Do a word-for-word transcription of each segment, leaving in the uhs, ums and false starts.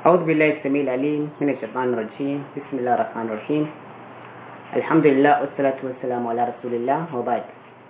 أعوذ بالله السميع العليم من الشيطان الرجيم بسم الله الرحمن الرحيم الحمد لله والصلاة والسلام على رسول الله وبعد.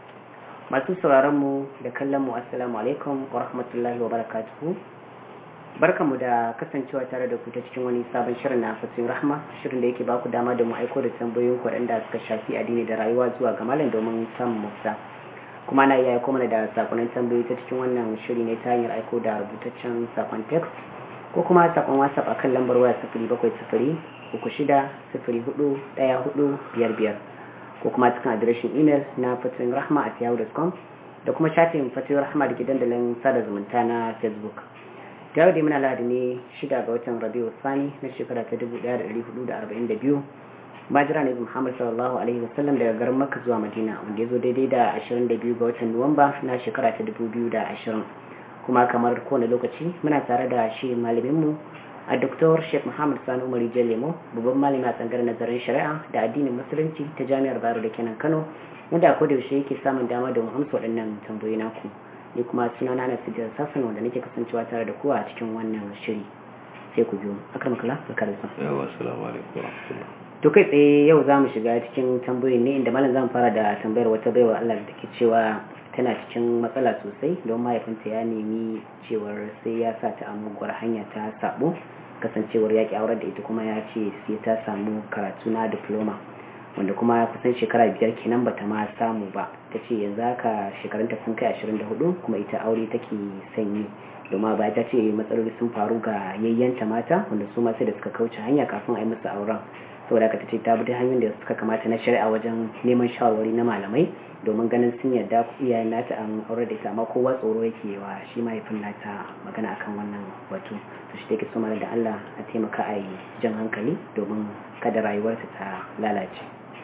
masu sauraron mu da kallon mu assalamu alaikum wa rahmatullahi wa barakatuhu. Barkanmu da kasancewa tare da ku ta cikin wani sabon shirin na Fatin Rahma, shirin da yake baku dama da mu aiko da tambayoyin ku waɗanda suka shafi addini da rayuwa zuwa ga malam domin samun mafita. Kuma na iya aiko mana da sakonnin tambayoyi ta cikin wannan shiri ne ta hanyar aiko da rubutaccen sakon text ko kuma sakon WhatsApp akan lambar waya sifiri bakwai sifiri uku shida sifiri hudu ɗaya hudu biyar biyar ko kuma cikin adireshin email na Fatin Rahma at yahoo dot com da kuma shafin Fatin Rahma da ke dandalin sada zumunta na Facebook. Ta yau dai muna lahadi ne shida ga watan Rabiu Sani na shekara ta dubu ɗaya da ɗari hudu da arba'in da biyu Majira Nabi Muhammad sallallahu alaihi wasallam daga garin Makka zuwa Madina, wanda ya zo daidai da ashirin da biyu ga watan Nuwamba na shekara ta dubu biyu da ashirin. Kuma kamar kowane lokaci muna tare da shi malaminmu a Doktor Sheikh Muhammad Sani Umar Lemo, babban malami a tsangar nazarin shari'a da addinin musulunci ta Jami'ar Bayero da kenan Kano, wanda a koda yaushe yake samun dama da mu amsa waɗannan tambayoyi naku. Ni kuma sunana na Sidiyar Sassan, wanda nake kasancewa tare da kowa a cikin wannan shiri. Sai ku biyo akramakallah barkatu. Yawa assalamu alaikum warahmatullahi. To kai tsaye yau za mu shiga cikin tambayoyin ne, inda malam zan fara da tambayar wata baiwa Allah da take cewa tana cikin matsala sosai don mahaifinta ya nemi cewar sai ya sa ta a muguwar hanya ta sabo, kasancewar yaƙi aurar da ita kuma ya ce sai ta samu karatu na diploma, wanda kuma kusan shekara biyar kenan bata ma samu ba. Ta ce yanzu haka shekarunta sun kai ashirin da hudu kuma ita aure take sanyi, domin ba ta ce matsaloli sun faru ga yayyanta mata wanda su ma sai da suka kauce hanya kafin a yi musu auren. Saboda haka ta ce ta bi hanyoyin da suka kamata na shari'a wajen neman shawarwari na malamai domin ganin sun yarda iyayen nata an aure da ita, amma kowa tsoro yake wa shi mahaifin nata magana akan wannan batu. To shi take so mana da Allah a taimaka a yi jan hankali domin kada rayuwarta ta lalace.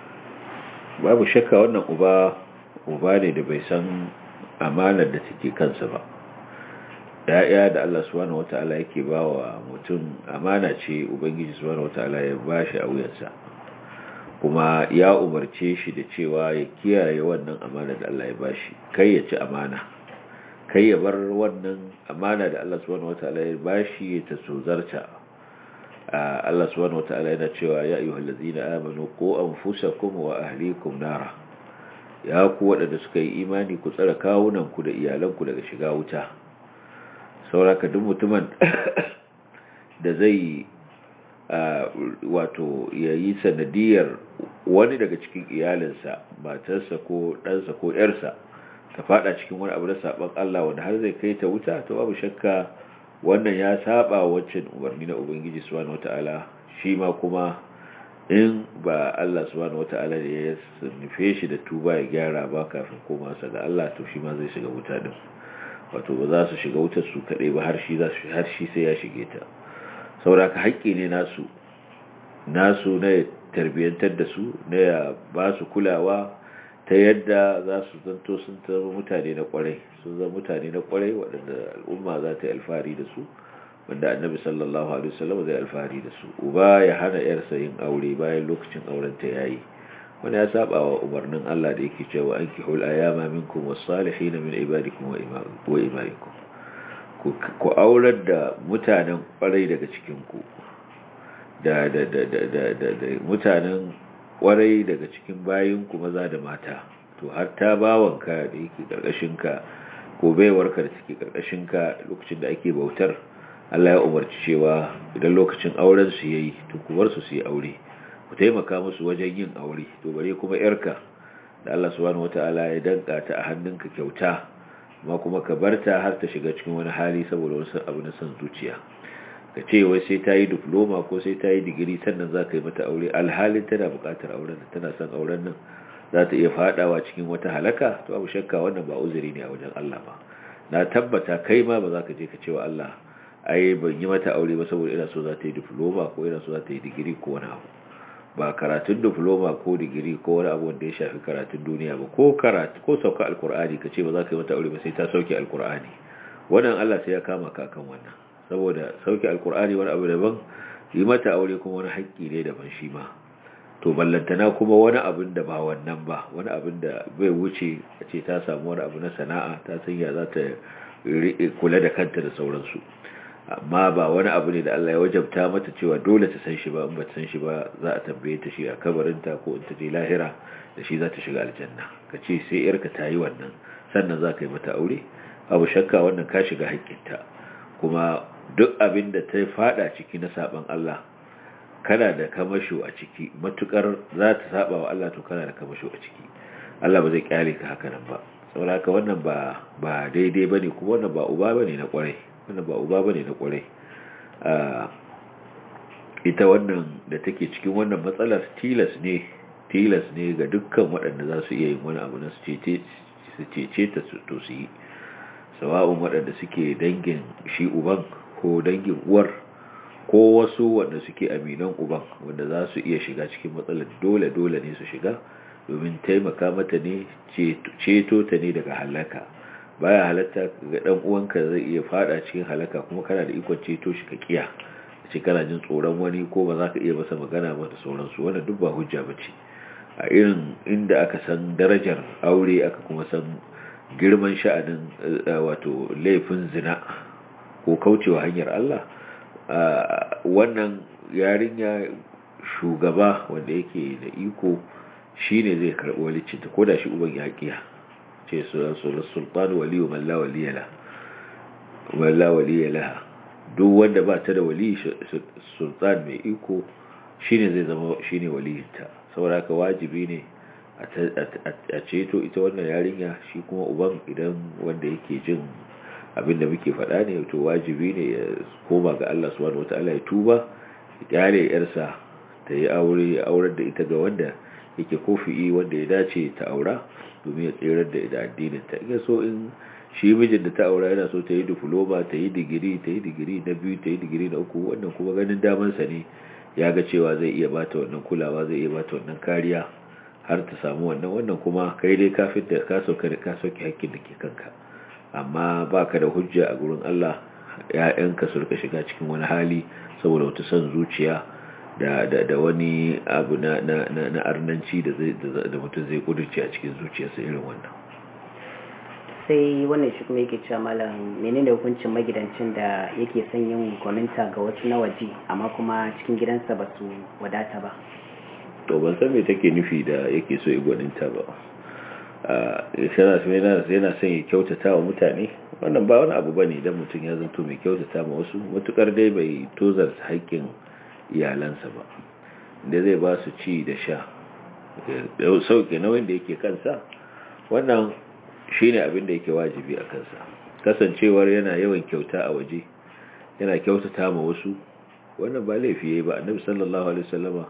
Babu shakka wannan uba uba ne da bai san amanar da take kansa ba. Ya'ya da Allah subhanahu wata'ala yake bawa mutum amana ce, ubangiji subhanahu wata'ala ya bashi a wuyansa, kuma ya umarce shi da cewa ya kiyaye wannan amana da Allah ya bashi, kai ya ci amana, kai ya bar wannan amana da Allah subhanahu wata'ala ya bashi ta sozarta. Allah subhanahu wata'ala yana cewa ya ayyuhallazina amanu qu anfusakum wa ahlikum nara, ya ku waɗanda suka yi imani ku tsare kawunanku da iyalanku daga shiga wuta. Sauraka duk mutumin da zai wato ya yi sanadiyar wani daga cikin iyalinsa, matarsa ko ɗansa ko ‘yarsa, ta fada cikin wani abu na saɓon Allah wanda har zai kai ta wuta, to babu shakka wannan ya saba wancan umarni na Ubangiji subhanahu wata'ala. Shi ma kuma in ba Allah subhanahu wata'ala da ya nufe shi da tuba ya gyara ba kafin koma sa ga Allah, to shi ma zai shiga wuta din. Wato ba za su shiga wutar su kaɗai ba, har shi za su har shi sai ya shige ta. Sauraka haƙƙi ne nasu nasu na tarbiyyantar da su, na ya ba su kulawa ta yadda za su zanto sun zama mutane na ƙwarai, sun zama mutane na ƙwarai waɗanda al'umma za ta yi alfahari da su, wanda annabi sallallahu alaihi wasallam zai alfahari da su. Uba ya hana yarsa yin aure bayan lokacin auren ta yayi, wani ya saba wa umarnin Allah da yake cewa ankihul ayama minkum was-salihin min ibadikum wa imaikum, ku aurar da mutanen kwarai daga cikin ku da da da da da mutanen kwarai daga cikin bayin ku maza da mata. To har ta bawanka da yake karkashin ka ko baiwarka da take karkashin ka lokacin da ake bautar, Allah ya umarci cewa idan lokacin auren su yayi to ku bar su su yi aure, ku taimaka musu wajen yin aure. To bare kuma yarka da Allah subhanahu wataala ya danka ta a hannunka kyauta, amma kuma ka barta har ta shiga cikin wani hali saboda wasu abu na son zuciya, ka ce wai sai ta yi diploma ko sai ta yi digiri sannan za ka yi mata aure, alhalin tana buƙatar auren nan, tana son auren nan, za ta iya fadawa cikin wata halaka. To abu shakka wannan ba uzuri ne a wajen Allah ba. Na tabbata kai ma ba za ka je ka ce wa Allah ai ban yi mata aure ba saboda ina so za ta yi diploma ko ina so za ta yi digiri ko wani abu. Ba karatun diploma ko digiri ko wani abu wanda ya shafi karatun duniya ba, ko karatu ko sauka alkur'ani ka ce ba za ka yi mata aure ba sai ta sauke alkur'ani. Wannan Allah sai ya kama ka kan wannan, saboda sauke alkur'ani wani abu daban, yi mata aure kuma wani haƙƙi ne daban shi ma. To ballantana kuma wani abin da ba wannan ba, wani abin da bai wuce a ce ta samu wani abu na sana'a, ta san ya za ta kula da kanta da sauransu. amma ba wani abu ne da Allah ya wajabta mata cewa dole ta san shi ba, in ba ta san shi ba za a tambaye ta shi a kabarinta ko in ta je lahira da shi za ta shiga aljanna. Ka ce sai yarka ta yi wannan sannan za ka yi mata aure, abu shakka wannan ka shiga haƙƙinta. Kuma duk abin da ta fada ciki na saban Allah kana da kamasho a ciki, matukar za ta saba wa Allah to kana da kamasho a ciki. Allah ba zai kyale ka haka nan ba. Saboda haka wannan ba ba daidai bane, kuma wannan ba uba bane na kwarai, wannan ba uba bane na kwarai. Ita wannan da take cikin wannan matsalar tilas ne tilas ne ga dukkan waɗanda za su iya yin wani abu na su cece ta to su yi, sawa'un waɗanda suke dangin shi uban ko dangin uwar ko wasu wanda suke aminan uban wanda za su iya shiga cikin matsalar, dole dole ne su shiga domin taimaka mata ne, ceto ta ne daga halaka. Baya halatta ga dan uwanka zai iya fada cikin halaka kuma kana da ikon ceto shi ka kiya, ce kana jin tsoron wani ko ba za ka iya masa magana ba da sauransu. Wannan duk ba hujja bace. A irin inda aka san darajar aure, aka kuma san girman sha'anin wato laifin zina ko kaucewa hanyar Allah, wannan yarinya shugaba wanda yake da iko shine zai karɓi walicinta ko da shi uban ya kiya. Ce sultan waliyu man la waliyala man la waliyala, duk wanda ba ta da wali, sultan mai iko shine zai zama shine waliyinta. Saboda haka wajibi ne a ceto ita wannan yarinya. Shi kuma uban idan wanda yake jin abin da muke faɗa ne, to wajibi ne ya koma ga Allah subhanahu wataala, ya tuba, ya kyale yarsa ta yi aure, aurar da ita ga wanda yake kofi'i, wanda ya dace ta aura domin ya tsirar da ita addinin ta. In so in shi mijin da ta aura yana so ta yi diploma, ta yi digiri, ta yi digiri na biyu, ta yi digiri na uku, wannan kuma ganin damansa ne, ya ga cewa zai iya bata wannan kulawa, zai iya bata wannan kariya har ta samu wannan wannan kuma kai dai kafin da ka sauka da ka sauke hakkin da ke kanka. Amma baka da hujja a gurin Allah ƴaƴanka su rika shiga cikin wani hali saboda wata son zuciya da da da wani abu na na na arnanci da zai da mutum zai kudurce a cikin zuciyarsa irin wannan. Sai wannan shi kuma yake cewa malam, menene hukuncin magidancin da yake son yin gwaninta ga wasu na waje amma kuma cikin gidansa ba su wadata ba? To ban san me take nufi da yake so ya gwaninta ba. yana son ya kyautata wa mutane, wannan ba wani abu bane dan mutum ya zanto mai kyautata ma wasu, matukar dai bai tozarta haƙƙin iyalansa ba, da zai ba su ci da sha da sauke nauyin da yake kansa, wannan shine abin da yake wajibi a kansa. Kasancewar yana yawan kyauta a waje, yana kyautata ma wasu, wannan ba laifi yayi ba. Annabi sallallahu alaihi wasallama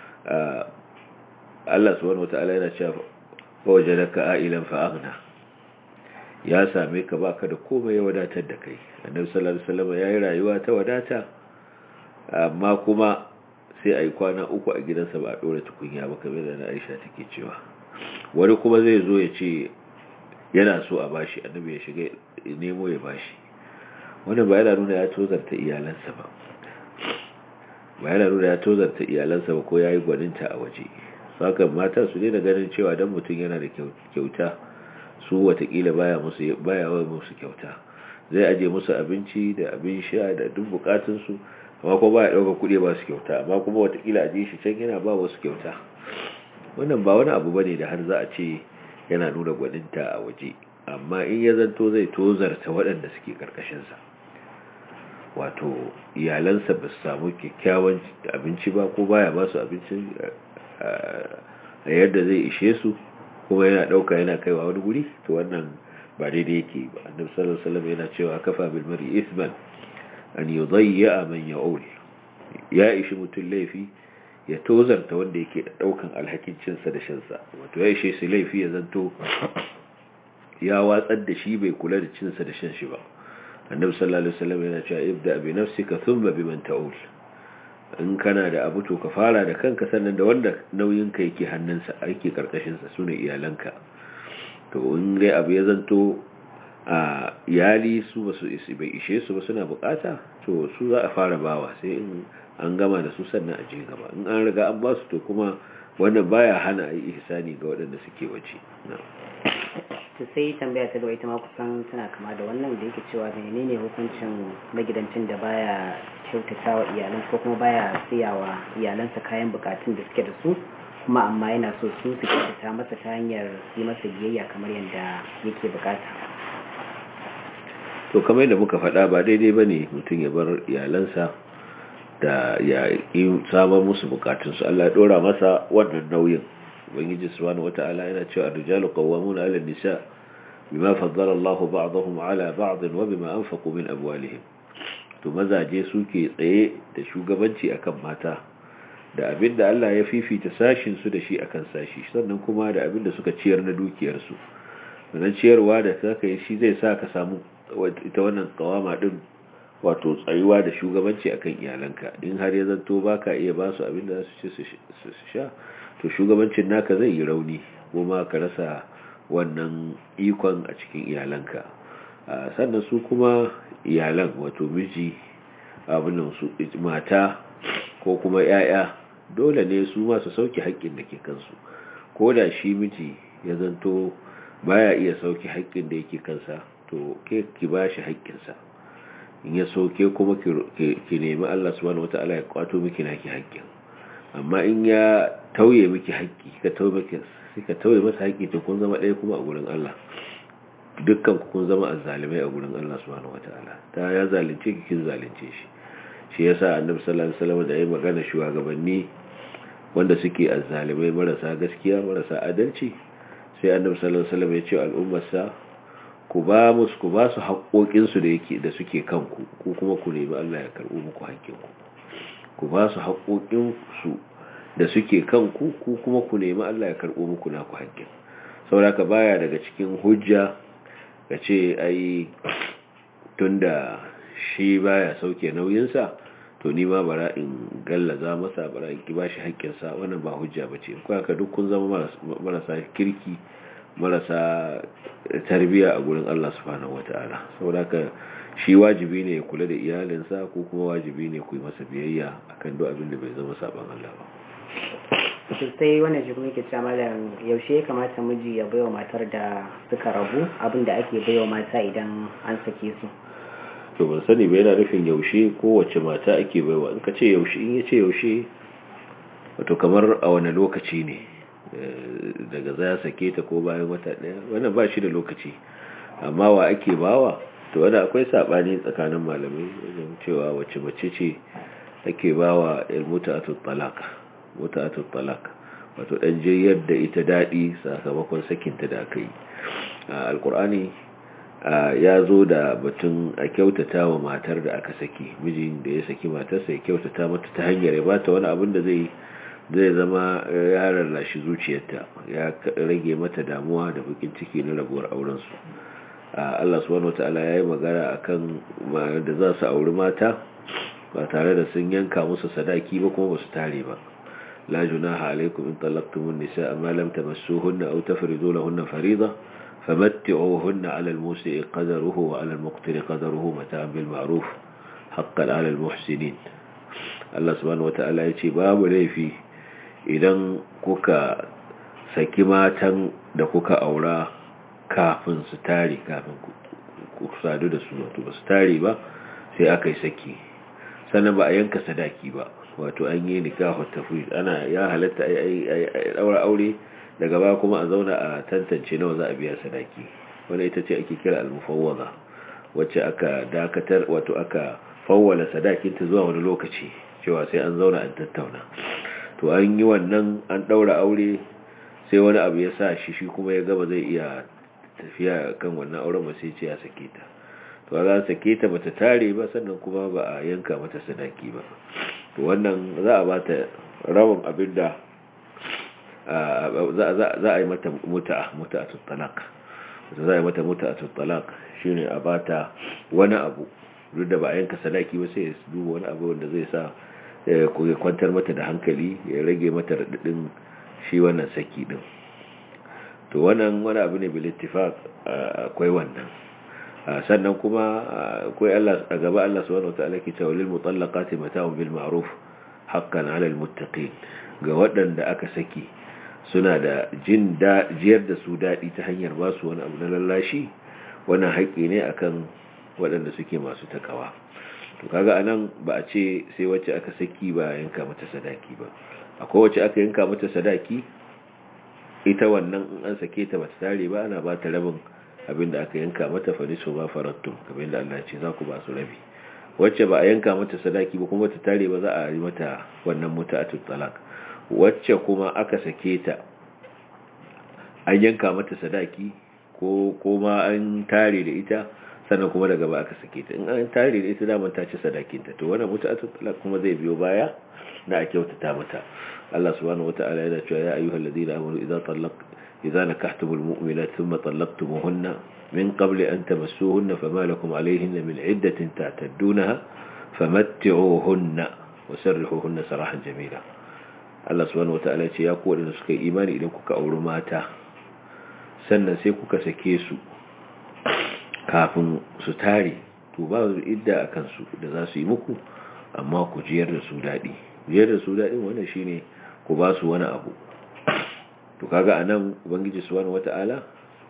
Allah subhanahu wataala yana cewa wajadaka ailan fa aghna, ya same ka baka da komai ya wadatar da kai. Annabi sallallahu alaihi wasallam yayi rayuwa ta wadata, amma kuma sai ai kwana uku a gidansa ba a dora tukunya ba, kamar da Aisha take cewa. Wani kuma zai zo ya ce yana so a bashi, Annabi ya shiga nemo ya bashi. Wannan ba yana nuna ya tozarta iyalansa ba, ba yana nuna ya tozarta iyalansa ba ko yayi gwaninta a waje. Saka mata su daina ganin cewa dan mutum yana da kyauta su watakila baya musu baya wa musu kyauta, zai aje musu abinci da abin sha da duk bukatun su, amma ko baya dauka kudi ba su kyauta, amma kuma watakila aje shi can yana ba wasu kyauta. Wannan ba wani abu bane da har za a ce yana nuna gwaninta a waje. Amma in ya zanto zai tozarta waɗanda suke karkashin sa, wato iyalansa ba su samu kyakkyawan abinci ba ko baya ba su abinci a yadda zai ishe su, kuma yana dauka yana kaiwa wani guri, to wannan ba daidai yake ba. Annabi sallallahu alaihi wasallam yana cewa kafa bil mar'i ithman an yudayya man ya'ul, ya ishi mutum laifi ya tozarta wanda yake daukan alhakin cin sa da shan sa, wato ya ishe shi laifi ya zanto ya watsar da shi bai kula da cin sa da shan shi ba. Annabi sallallahu alaihi wasallam yana cewa ibda bi nafsika thumma biman ta'ul, in kana da abu to ka fara da kanka sannan da wanda nauyinka yake hannunsa ake karkashinsa su ne iyalanka. To in dai abu ya zanto a iyali su ba su bai ishe su ba, suna bukata, to su za a fara bawa, sai in an gama da su sannan a je gaba. In an riga an ba su to kuma wannan baya hana a yi ihsani ga waɗanda suke waje. to sai tambaya ta gaba ita ma kusan tana kama da wannan da yake cewa menene hukuncin magidancin da baya kyautata wa iyalansa ko kuma baya siyawa iyalansa kayan bukatun da suke da su kuma amma yana so su su kyautata masa ta hanyar yi masa biyayya kamar yadda yake bukata. To kamar yadda muka faɗa ba daidai ba ne mutum ya bar iyalansa da ya yi samar musu bukatunsu. Allah ya ɗora masa wannan nauyin. Ubangiji subhanahu wata'ala yana cewa ar-rijalu qawwamuna 'ala an-nisa bima faddala Allahu ba'dahum 'ala ba'd wa bima anfaqu min amwalihim. To mazaje suke tsaye da shugabanci akan mata da abinda Allah ya fifita sashin su da shi akan sashi, sannan kuma da abinda suka ciyar na dukiyar su. Wannan ciyarwa da kaka yi shi zai sa ka samu ita wannan kawama din, wato tsayuwa da shugabanci akan iyalanka. In har ya zanto baka iya ba su abinda za su ci su sha, to shugabancin naka zai yi rauni kuma ka rasa wannan ikon a cikin iyalanka. Sannan su kuma iyalan, wato miji, abin su mata ko kuma yaya, dole ne su ma su sauke haƙƙin da ke kansu. Ko da shi miji ya zanto baya iya sauke haƙƙin da yake kansa, to ke ki ba shi haƙƙinsa. In ya sauke kuma ki nemi Allah subhanahu wataala ya kwato miki naki haƙƙin. Amma in ya tauye miki haƙƙi, ka tauye miki ka tauye masa haƙƙi, to kun zama ɗaya kuma a gurin Allah. Dukkan ku kun zama azzalimai a gurin Allah subhanahu wataala. Ta ya zalunce ki, kin zalunce shi. Shi yasa Annabi sallallahu alaihi wasallam da yayi magana shugabanni wanda suke azzalimai, marasa gaskiya, marasa adalci, sai Annabi sallallahu alaihi wasallam ya ce al'ummarsa ku ba musu ku ba su haƙoƙin su da yake da suke kanku, ku kuma ku nemi Allah ya karɓo muku haƙƙinku. Ku ba su haƙoƙin su da suke kanku, ku kuma ku nemi Allah ya karɓo muku naku haƙƙin. Saboda ka baya daga cikin hujja ka ce ai tunda shi baya sauke nauyinsa, to ni ma bara in gallaza masa, bara in ki bashi haƙƙinsa. Wannan ba hujja bace. Ko haka duk kun zama marasa kirki, marasa tarbiya a gurin Allah subhanahu wataala. Saboda ka shi wajibi ne ya kula da iyalinsa, ko kuma wajibi ne ku yi masa biyayya akan duk abin da bai zama saban Allah ba. Sai wannan jikin yake cewa malam, yaushe ya kamata miji ya baiwa matar da suka rabu abin da ake baiwa mata idan an sake su? To ban sani ba, yana nufin yaushe ko wace mata ake baiwa. In ka ce yaushe, in ya ce yaushe, wato kamar a wani lokaci ne, daga za ya sake ta ko bayan wata ɗaya, wannan ba shi da lokaci. Amma wa ake bawa, to wanda akwai saɓani tsakanin malamai wajen cewa wace mace ce ake bawa muta'atul talaq. Muta'atul talaq wato dan jayyar da ita dadi sakamakon sakinta da aka yi. Alqur'ani ya zo da batun a kyautata wa matar da aka saki. Mijin da ya saki matarsa ya kyautata mata ta hanyar ya bata wani abin da zai zai zama ya rarrashi zuciyarta, ya rage mata damuwa da bakin ciki na rabuwar auren su. Allah subhanahu wataala ya yi magana akan da za su auri mata ba tare da sun yanka musu sadaki ba kuma ba su tare ba. لا جناح عليكم إن طلقتم النساء ما لم تمسوهن أو تفرضوا لهن فريضة فمتعوهن على الموسع قدره وعلى المقتر قدره متاعا بالمعروف حقا على المحسنين. الله سبحانه وتعالى يقول باب ليفي idan kuka saki matan da kuka aura kafin su tare, kafin ku sadu da su, wato ba su tare ba sai aka yi saki, sannan ba a yanka sadaki ba, wato an yi nikahu tafwid. Ana ya halatta ai daura aure daga baya kuma a zauna a tantance nawa za a biya sadaki. Wannan ita ce ake kira al-mufawwada, wacce aka dakatar, wato aka fawwala sadakin ta zuwa wani lokaci, cewa sai an zauna an tattauna. To an yi wannan, an daura aure, sai wani abu ya sa shi shi kuma ya gaba zai iya tafiya kan wannan auren ba, sai ce ya sake ta. To za sake ta bata tare ba, sannan kuma ba a yanka mata sadaki ba. To wannan za a bata rabin abinda za a yi mata muta'a muta'atul talaq. Za a yi mata muta'atul talaq shine a bata wani abu, duk da ba a yanka sadaki ba, sai ya duba wani abu wanda zai sa ya kwantar mata da hankali, ya rage mata radadin shi wannan saki din. To wannan wani abu ne bil ittifaq, akwai wannan. Sannan kuma akwai Allah a gaba, Allah subhanahu wataala ke cewa lil mutallaqati mata'un bil ma'ruf haqqan 'ala al muttaqin. Ga waɗanda aka saki suna da jin da jiyar da su daɗi ta hanyar ba su wani abu na lallashi, wannan haƙƙi ne akan waɗanda suke masu takawa. to kaga anan ba a ce sai wacce aka saki ba yanka mata sadaki ba. akwai wacce aka yanka mata sadaki, ita wannan in an sake ta bata tare ba ana ba ta rabin abinda aka yanka mata, fa nisu ma farattum, kamar yadda Allah ya ce za ku ba su rabi. wacce ba a yanka mata sadaki ba kuma ta tare ba, za a yi mata wannan muta'atut talaq. wacce kuma aka sake ta an yanka mata sadaki ko kuma an tare da ita sannan kuma daga ba aka sake ta, in an tare da ita daman ta ci sadakinta, to wannan muta'atut talaq kuma zai biyo baya na a kyautata mata. Allah subhanahu wata'ala yana cewa ya ayyuhal ladina amanu idza talaq idza nakahtumul mu'minati thumma talaqtumuhunna min qabli an tamassuhunna fama lakum alayhinna min 'iddatin ta'taddunaha famatti'uhunna wasarrihuhunna sarahan jamila. Allah subhanahu wata'ala ce ya ku wadanda suka yi imani, idan kuka auri mata sannan sai kuka sake su kafin su tare, to ba idda akan su da za su yi muku, amma ku jiyar da su dadi. jiyar da su dadin wannan shine ku ba su wani abu. to kaga anan ubangiji subhanahu wata'ala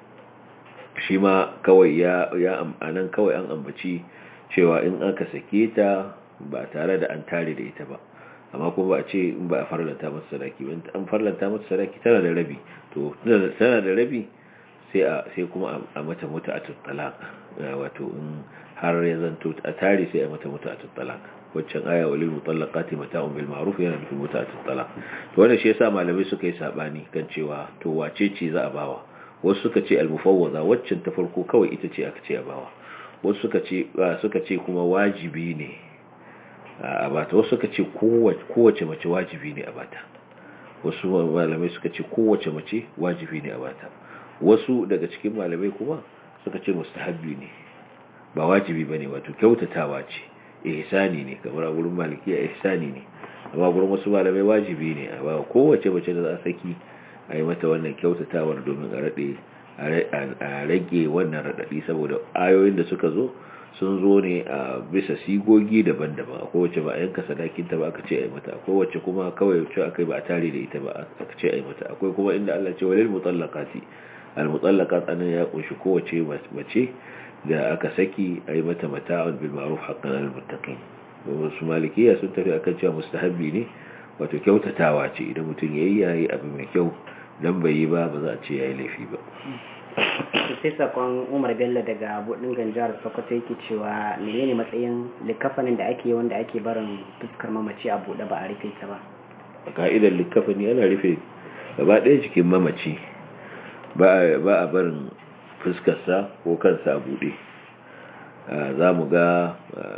shi ma kawai ya ya anan kawai an ambaci cewa in aka sake ta ba tare da an tare da ita ba, amma kuma ba a ce in ba a farlanta mata sadaki ba. an farlanta mata sadaki tana da rabi, to tana da rabi sai a sai kuma a mata muta'atut talaq, wato in har ya zanto a tare sai a mata muta'atut talaq. waccan aya walil mutallaqati mata'un bil ma'ruf yana nufin muta'atut talaq. to wannan shi yasa malamai suka yi sabani kan cewa to wace ce za a bawa. wasu suka ce al-mufawwaza, waccan ta farko kawai ita ce aka ce a bawa. wasu suka ce suka ce kuma wajibi ne a bata. wasu suka ce kowace mace wajibi ne a bata. wasu malamai suka ce kowace mace wajibi ne a bata. wasu daga cikin malamai kuma suka ce mustahabbi ne, ba wajibi bane, wato kyautatawa ce, ihsani ne. kamar a gurin malikiya ihsani ne, amma gurin wasu malamai wajibi ne a ba kowace mace da za a saki a yi mata wannan kyautatawar domin a rade a rage wannan radadi, saboda ayoyin da suka zo sun zo ne a bisa sigogi daban-daban. akwai wacce ba a yanka sadakinta ba aka ce a yi mata, akwai wacce kuma kawai wacce aka yi ba a tare da ita ba aka ce a yi mata, akwai kuma inda Allah ce walil mutallaqati, al mutallaqat anan ya kunshi kowace mace da aka saki a yi mata mata'un bil ma'ruf haqqan al muttaqin. wasu malikiya sun tafi akan cewa mustahabbi ne, wato kyautatawa ce, idan mutum yayi yayi abu mai kyau, dan bai yi ba ba za a ce yayi laifi ba. sai sakon Umar Bello daga Budin Ganjar Sokoto yake cewa menene matsayin likafanin da ake wanda ake barin fuskar mamaci a bude ba a rufe ta ba. a ka'idar likafani ana rufe gaba ɗaya cikin mamaci, ba a barin fuskarsa ko kansa a bude. za mu ga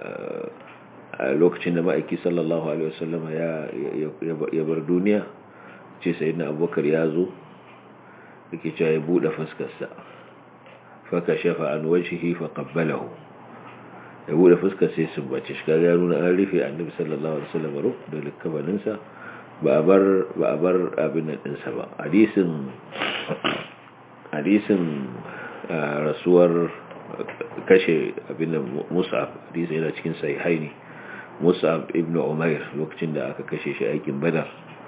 a lokacin da ma'aiki sallallahu alaihi wasallama ya bar duniya, ce sayyidina Abubakar ya zo yake cewa ya bude fuskarsa, faka shafa an wajhihi fa qabbalahu, ya bude fuskar sai sun bace shi. kaga ya nuna an rufe annabi sallallahu alaihi wasallam ruh da likabanin sa, ba a bar ba a bar abin nan din sa ba. hadisin hadisin rasuwar kashe abin nan Mus'ab, hadisi yana cikin sahihaini. Mus'ab ibn Umair lokacin da aka kashe shi aikin Badar,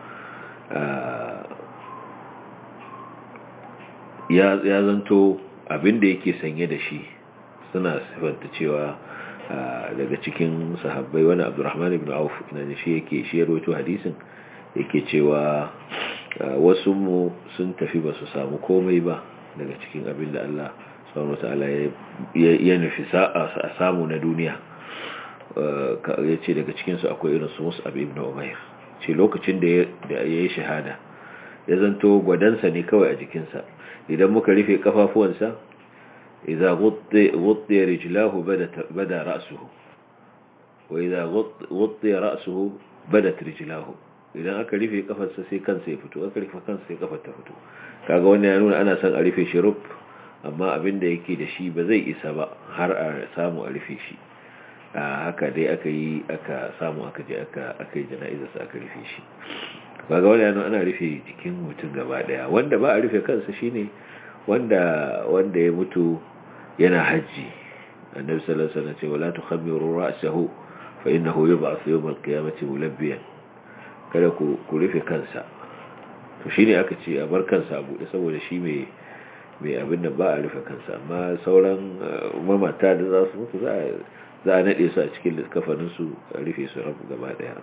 ya zanto abin da yake sanye da shi suna sifanta cewa daga cikin sahabbai wani Abdurrahman ibn Auf ina da shi yake shi ya rawaito hadisin, yake cewa wasu mu sun tafi ba su samu komai ba daga cikin abin da Allah subhanahu wataala ya nufi a samu na duniya. ya ce daga cikinsu akwai irin su Mus'ab ibn Umair, ce lokacin da ya yi shahada ya zanto gwadansa ne kawai a jikinsa. idan muka rufe kafafuwansa, idza ghuttiya rijlahu bada ra'suhu wa idza ghuttiya ra'suhu badat rijlahu. idan aka rufe kafarsa sai kansa ya fito, aka rufe kansa sai kafar ta fito. kaga wannan ya nuna ana son a rufe shi rub, amma abin da yake da shi ba zai isa ba har a samu a rufe shi. haka dai aka yi aka samu aka je aka aka yi jana'izarsa aka rufe shi. kaga wannan ana rufe jikin mutum gaba daya. wanda ba a rufe kansa shine wanda wanda ya mutu yana haji. annabi sallallahu alaihi wasallam ce wala tukhammiru ra'sahu fa innahu yub'ath yawm al-qiyamati mulabbiyan. kada ku ku rufe kansa, to shine aka ce a bar kansa a buɗe saboda shi mai mai abin da ba a rufe kansa, amma sauran mamata da za su mutu za a naɗe su a cikin kafaninsu a rufe su rabu gaba ɗaya.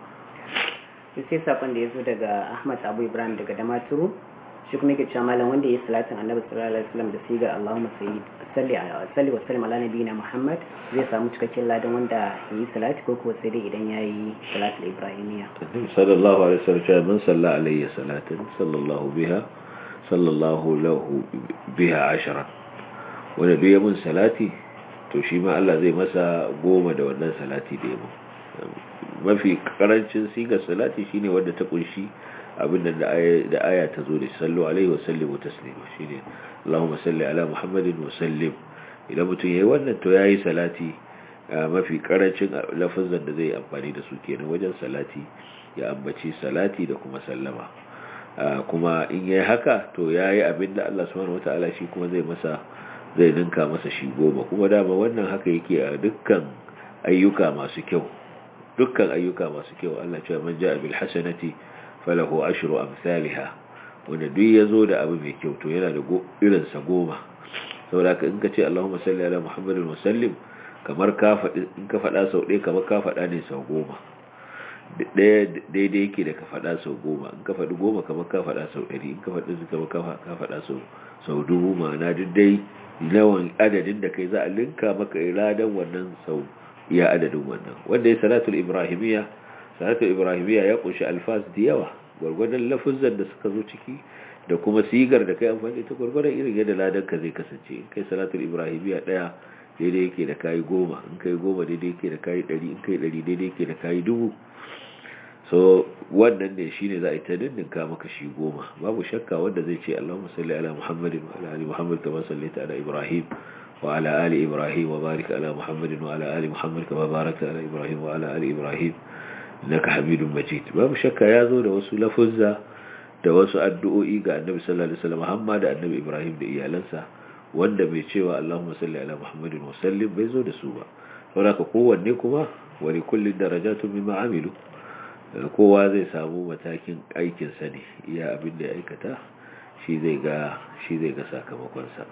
sai sakon da ya zo daga Ahmad Abu Ibrahim daga Damaturu, shi kuma yake cewa malam wanda ya yi salatin annabi sallallahu alaihi wasallam da sigar Allahumma salli salli wa sallim ala nabiyina Muhammad zai samu cikakken ladan wanda ya yi salati ko kuwa sai dai idan ya yi salatul ibrahimiyya. sallallahu alaihi wasallam man salla alayhi salatin sallallahu biha sallallahu lahu biha ashara, wanda duk ya mun salati to shi ma Allah zai masa goma da wannan salati da ya mun. Mafi karancin sigar salati shine wanda ta kunshi abinda da aya ta zo da sallu alaihi wa sallimu taslima, shine Allahumma salli ala Muhammadin wa sallim. Idan mutum yayi wannan to yayi salati, mafi karancin lafazan da zai amfani da su kenan wajen salati, ya ambaci salati da kuma sallama. Kuma in yayi haka to yayi abinda Allah subhanahu wataala shi kuma zai masa zai ninka masa shi goma. Kuma dama wannan haka yake a dukkan ayyuka masu kyau, dukkan ayyuka masu kyau. Allah ya ce man ja'a bil hasanati falahu ashru amsalha, wanda duk yazo da abu mai kyau to yana da irin sa goma. saboda in ka ce Allahumma salli ala Muhammadin wa sallim, kamar ka faɗi, in ka faɗa sau ɗaya kamar ka faɗa ne sau goma, ɗaya daidai yake da ka faɗa sau goma. In ka faɗi goma kamar ka faɗa sau ɗari, in ka faɗi su kamar ka faɗa sau dubu. Ma'ana duk dai yawan adadin da kai za a linka maka iradan wannan sau iya adadin wannan. Wanda ya salatul ibrahimiyya, salatul ibrahimiyya ya kunshi alfaz da yawa, gwargwadon lafuzan da suka zo ciki da kuma sigar da kai amfani ita, gwargwadon irin yadda ladan ka zai kasance. In kai salatul ibrahimiyya daya daidai yake da kai goma, in kai goma daidai yake da kai ɗari, in kai ɗari daidai yake da kai dubu. So wannan ne shine za a yi ta dindinka maka shi goma. Babu shakka wanda zai ce Allahumma salli ala Muhammadin wa ala ali Muhammad kama sallaita ala Ibrahim wa ala ali Ibrahim wa barik ala Muhammadin wa ala ali Muhammad kama barakta ala Ibrahim wa ala ali Ibrahim innaka Hamidum Majid. Babu shakka ya zo da wasu lafuzza da wasu addu'o'i ga Annabi sallallahu alaihi wasallam, amma da Annabi Ibrahim da iyalansa, wanda bai cewa Allahumma salli ala Muhammadin wa sallim bai zo da su ba. Saboda kowanne kuma wa li kulli darajatun mimma amilu, kowa zai samu matakin aikinsa ne, iya abin da ya aikata shi zai ga shi zai ga sakamakonsa.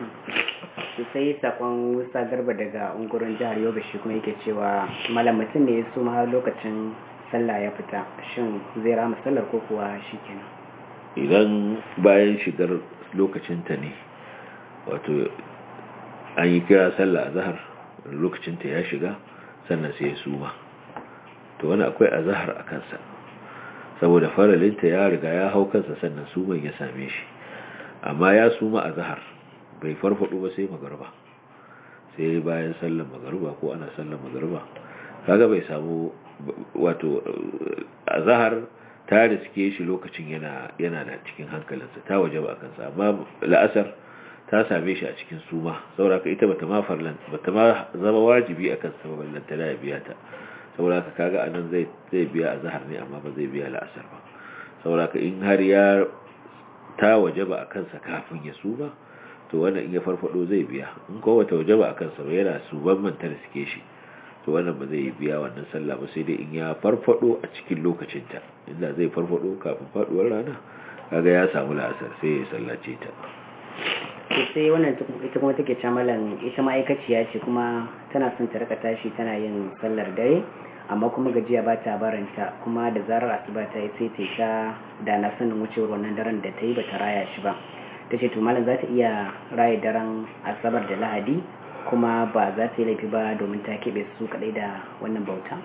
Sai sakon Musa Garba daga ungurin jihar Yobe, shi kuma yake cewa malam mutum ne ya suma har lokacin sallah ya fita, shin zai rama sallar ko kuwa shikenan? Idan bayan shigar lokacin ta ne, wato an yi kira sallah azhar, lokacin ta ya shiga sannan sai ya suma, to wani akwai azhar a kansa, saboda faralinta ya riga ya hau kansa sannan suman ya same shi. Amma ya suma azhar bai farfado ba sai magruba, sai bayan sallar magruba ko ana sallar magruba, kaga bai samu, wato azhar ta riske shi lokacin yana yana da cikin hankalinsa, ta wajaba a kansa. Amma la'asar ta same shi a cikin suma, saboda ita bata ma farlan bata ma zama wajibi akan sa ba, ballan ta ya biya ta. saboda haka kaga anan zai zai biya azhar ne, amma ba zai biya la'asar ba. saboda haka in har ya ta wajaba a kansa kafin ya suba, to wannan in ya farfado zai biya. In ko wata wajaba a kansa ba, yana suban manta da suke shi, to wannan ba zai biya wannan sallah ba, sai dai in ya farfado a cikin lokacin ta. Inda zai farfado kafin faduwar rana, kaga ya samu la'asar sai ya sallace ta. Sai wannan ita kuma take camalan, ita ma'aikaciya ce kuma tana son ta rika tashi tana yin sallar dare, amma kuma gajiya ba ta baranta, kuma da zarar asuba ta yi sai ta sha da na sanin wucewar wannan daren da ta yi ba ta raya shi ba. Ta ce to malam za ta iya raya daren asabar da lahadi kuma ba za ta yi laifi ba domin ta keɓe su kaɗai da wannan bauta?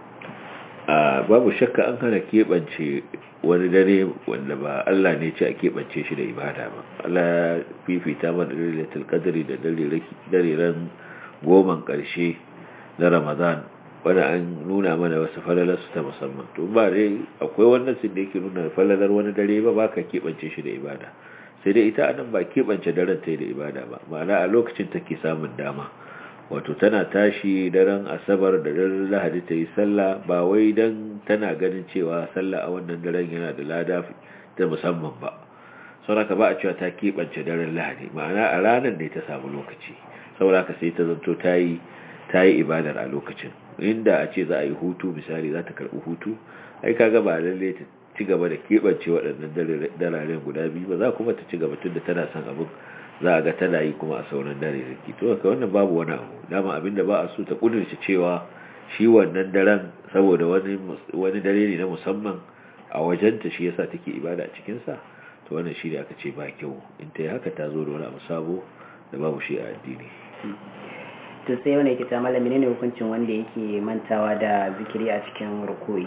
Babu shakka an hana keɓance wani dare wanda ba Allah ne ce a keɓance shi da ibada ba. Allah fifita mana lailatul qadri da dariran goman ƙarshe na Ramadan, wanda an nuna mana wasu falalar su ta musamman. To ba dai akwai wannan sin da yake nuna falalar wani dare ba, baka keɓance shi da ibada. Sai dai ita anan ba keɓance daren ta da ibada ba, ma'ana a lokacin take samun dama. Wato tana tashi daren asabar da daren lahadi ta yi sallah, ba wai dan tana ganin cewa sallah a wannan daren yana da lada ta musamman ba. Sauraka ba a cewa ta keɓance daren lahadi, ma'ana a ranar da ta samu lokaci, sauraka sai ta zanto ta yi ta yi ibadar a lokacin. Inda a ce za a yi hutu misali, za ta karɓi hutu, ai kaga ba lalle ta ci gaba da keɓance waɗannan dararen guda biyu ba za kuma ta ci gaba tun da tana son abin za a ga tana yi kuma a sauran dare riki to haka wannan babu wani abu dama abin da ba a so ta kudurce cewa shi wannan daren saboda wani wani dare ne na musamman a wajenta shi yasa take ibada a cikin sa to wannan shi ne aka ce ba kyau in ta yi haka ta zo da wani abu sabo da babu shi a addini. To sai wani yake ta malami ne hukuncin wanda yake mantawa da zikiri a cikin ruku'i?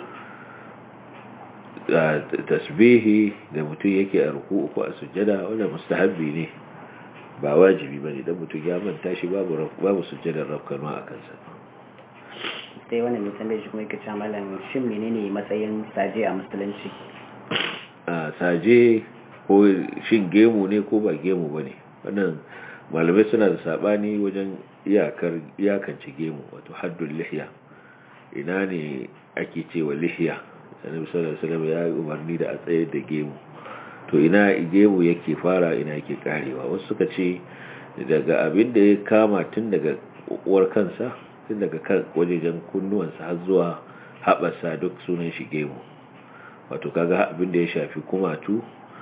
Tasbihi da mutum yake a ruku'u ko a sujjada wanda mustahabbi ne ba wajibi bane dan mutum ya manta shi babu babu sujjadar rafkanwa a kansa. Sai wannan mutum da shi kuma yake ta malam shin menene matsayin saje a musulunci? A saje ko shin gemu ne ko ba gemu bane wannan malamai suna da sabani wajen iyakar iyakance gemu wato haddul lihya ina ne ake cewa lihya annabi sallallahu alaihi wasallam ya yi umarni da a tsayar da gemu to ina gemu yake fara ina yake karewa wasu suka ce daga abin da ya kama tun daga uwar kansa tun daga kan wajejen kunnuwansa har zuwa haɓarsa duk sunan shi gemu wato kaga abin da ya shafi kumatu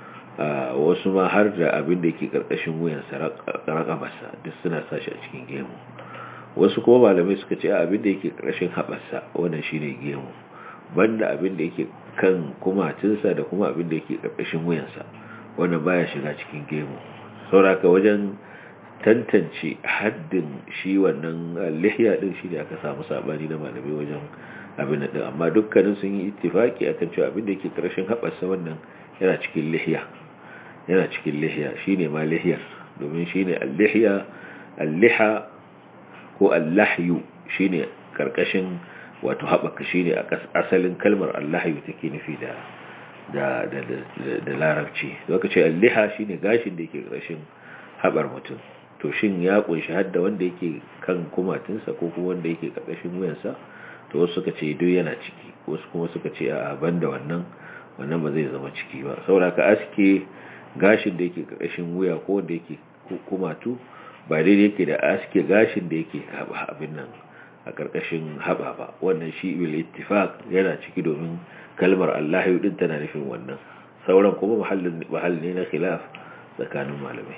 a wasu ma har da abin da yake karkashin wuyansa rakabarsa duk suna sashi a cikin gemu wasu kuma malamai suka ce abin da yake karkashin haɓarsa wannan shine gemu banda abin da yake kan kumatinsa da kuma abin da yake karkashin wuyansa wannan baya shiga cikin gemu sauraka wajen tantance haddin shi wannan lihya din shi da aka samu sabani na malamai wajen abin da amma dukkanin sun yi ittifaki akan cewa abin da yake karkashin haɓarsa wannan yana cikin lihya yana cikin lihiya shine ma lihiyar domin shine al-lihiya al-liha ko al-lahyu shine karkashin wato haɓaka shine asalin kalmar al-lahyu take nufi da da da da larabci zaka ce al-liha shine gashin da yake karkashin haɓar mutum to shin ya kunshi hadda wanda yake kan kumatinsa ko kuma wanda yake karkashin wuyansa to wasu suka ce duk yana ciki wasu kuma suka ce a banda wannan wannan ba zai zama ciki ba saboda ka aske gashin da yake karkashin wuya ko wanda yake kumatu ba daidai yake da aske gashin da yake abin nan a karkashin haba ba wannan shi bil ittifaq yana ciki domin kalmar Allah din tana nufin wannan sauran kuma mahallin mahallin ne na khilaf tsakanin malamai.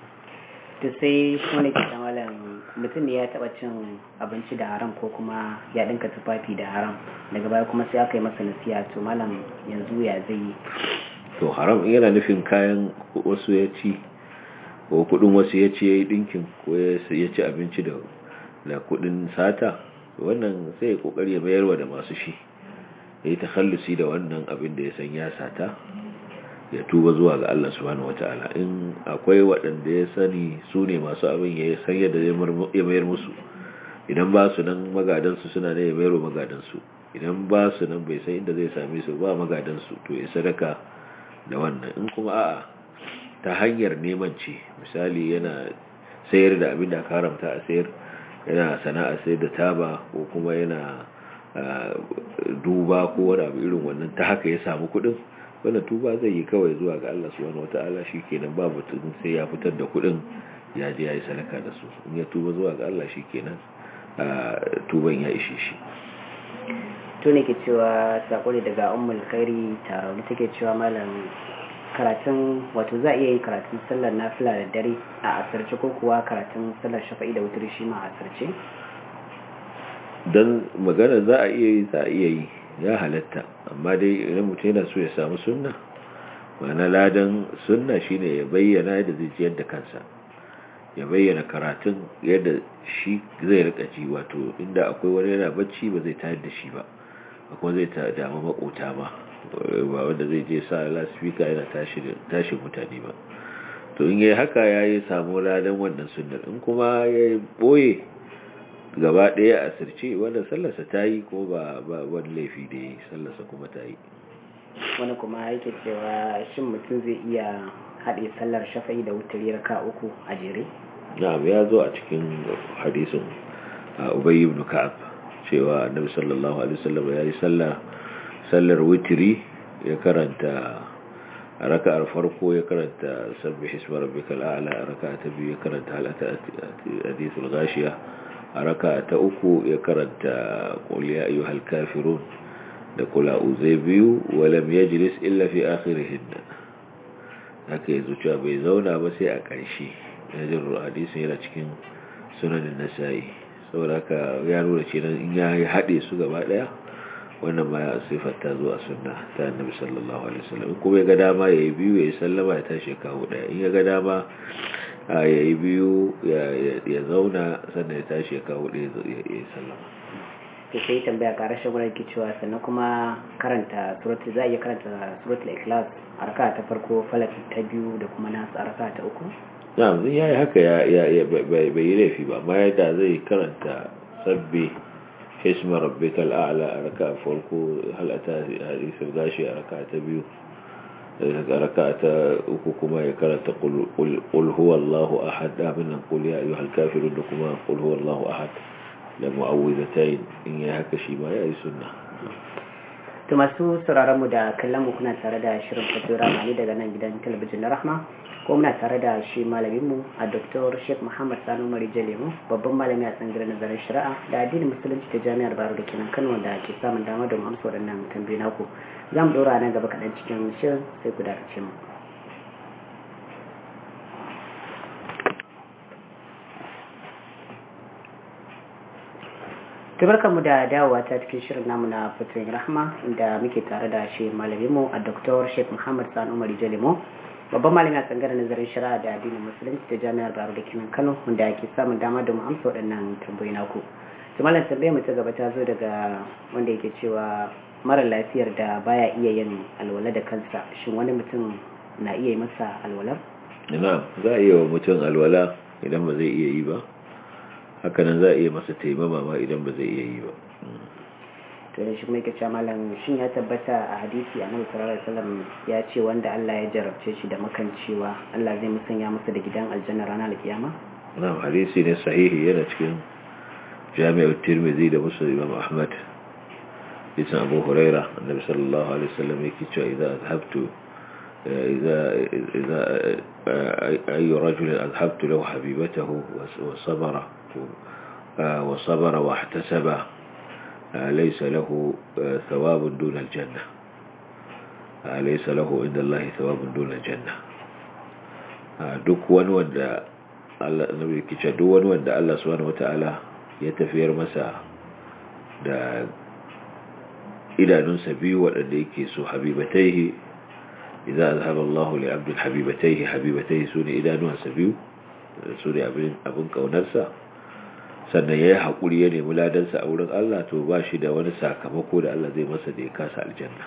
To sai wani ke malam mutum ne ya taba cin abinci da haram ko kuma ya dinka tufafi da haram daga baya kuma sai aka yi masa nasiha to malam yanzu ya zai yi? To haram yana nufin kayan wasu ya ci ko kudin wasu ya ci ya yi dinkin ko ya ci abinci da da kudin sata wannan sai ya kokari ya bayarwa da masu shi ya yi takhallusi da wannan abin da ya san ya sata ya tuba zuwa ga Allah subhanahu wataala in akwai waɗanda ya sani su ne masu abin ya san yadda ya mayar musu idan ba su nan magadansu suna ne ya mayar wa magadansu idan ba su nan bai san inda zai same su ba magadansu to ya sadaka da wannan in kuma a'a ta hanyar neman ce misali yana sayar da abin da aka haramta a sayar yana sana'a sayar da taba ko kuma yana duba ko wani abu irin wannan ta haka ya samu kuɗin wannan tuba zai yi kawai zuwa ga Allah subhanahu wataala shikenan babu tun sai ya fitar da kuɗin ya je yayi sadaka da su in ya tuba zuwa ga Allah shikenan tuban ya ishe shi. To ne ke cewa sako ne daga ummul khairi taro ne take cewa malam karatun wato za a iya yin karatun sallar nafila da dare a asirce ko kuwa karatun sallar shafa'i da wutri shi ma a asirce? Dan magana za a iya yi za a iya yi ya halatta amma dai idan mutum yana so ya samu sunna ma'ana ladan sunna shine ya bayyana yadda zai jiyar da kansa ya bayyana karatun yadda shi zai rika ji wato inda akwai wani yana bacci ba zai tayar da shi ba akwai zai ta damu makota ba ba wanda zai je sa lasfika yana tashi tashi mutane ba to in yayi haka yayi samu ladan wannan sunnar in kuma ya boye gaba daya a sirce wannan sallarsa ta yi ko ba wani laifi da yi sallarsa kuma ta yi. Wani kuma yake cewa shin mutum zai iya haɗe sallar shafa'i da wutari raka uku a jere? Na'am ya zo a cikin hadisin Ubay ibn Ka'ab cewa Annabi sallallahu alaihi wasallam ya yi sallar sallar wutri ya karanta a raka'ar farko ya karanta sabbih isma rabbikal a'la a raka'a ta biyu ya karanta hal hadithul ghashiya a raka ta uku ya karanta qul ya ayyuhal kafirun da kula uzai biyu walam yajlis illa fi akhirihinna haka yanzu cewa bai zauna ba sai a ƙarshe yajin hadisin yana cikin sunanin nasa'i saboda haka ya nuna ce in ya haɗe su gaba ɗaya wannan ma ya sifar ta zuwa sunna ta annabi sallallahu alaihi wasallam kuma ya ga dama yayi biyu yayi sallama ya tashi kawo ɗaya in ya ga dama yayi biyu ya zauna sannan ya tashi kawo ɗaya ya yi sallama to sai tambaya ka rashin wurin cewa sannan kuma karanta suratul za a iya karanta suratul ikhlas a raka ta farko falak ta biyu da kuma nasu a raka ta uku na'am zai yayi haka ya ya bai yi laifi ba amma yadda zai karanta sabbi hisma rabbikal a'la a raka farko hal ata hadisul gashi a raka ta biyu a raka ta uku kuma ya karanta qul qul huwallahu ahad abin qul ya ayyuhal kafirun da kuma qul huwallahu ahad da mu'awwidatayn in ya haka shi ma yayi sunna to masu sauraron mu da kallon mu kuna tare da shirin fadura mani daga nan gidan talabijin na Rahma ko muna tare da shi malamin mu a Doctor Sheikh Muhammad Sani Umar Jalemu babban malami a tsangirar nazarin shari'a da addinin musulunci ta Jami'ar Bayero da kenan Kano da ke samun dama don amsa waɗannan tambayoyi naku zamu dora nan gaba kaɗan cikin shirin sai ku dakace mu tabarkanmu da dawowa ta cikin shirin namu na fatoyin rahma inda muke tare da shi malaminmu a Doctor Sheikh Muhammad Sani Umar Jalemo babban malami a tsangarar nazarin shari'a da addinin musulunci da Jami'ar Bayero da kenan Kano wanda ake samun dama da mu amsa waɗannan tambayoyi naku. To malam tambayar mu ta gaba ta zo daga wanda yake cewa mara lafiyar da baya iya yin alwala da kansa shin wani mutum na iya yi masa alwala? Na'am, za a iya wa mutum alwala idan ba zai iya yi ba. Hakanan za a iya masa taimama ma idan ba zai iya yi ba. To shi kuma yake cewa malam shin ya tabbata a hadisi Annabi sallallahu alaihi wasallam ya ce wanda Allah ya jarabce shi da makancewa Allah zai musanya masa da gidan aljanna ranar kiyama? Na'am, hadisi ne sahihi yana cikin Jami'ut Tirmidhi da Muslim Imam Ahmad. Isa Abu Hurairah Annabi sallallahu alaihi wasallam yake cewa idza azhabtu إذا إذا أي رجل أذهبت له حبيبته وصبر وصبر واحتسب ليس له ثواب دون الجنة ليس له عند الله ثواب دون الجنة duk wani wanda Allah nabi kice duk wani wanda Allah subhanahu wataala ya tafiyar masa da idanunsa biyu wadanda yake so habibataihi إذا أذهب الله لعبد حبيبتيه حبيبتيه سوني إذا نوها سبيو سوني أبنك ونرسى sannan ya yi haƙuri ya nemi ladansa a wurin Allah to ba shi da wani sakamako da Allah zai masa da ya kasa aljanna.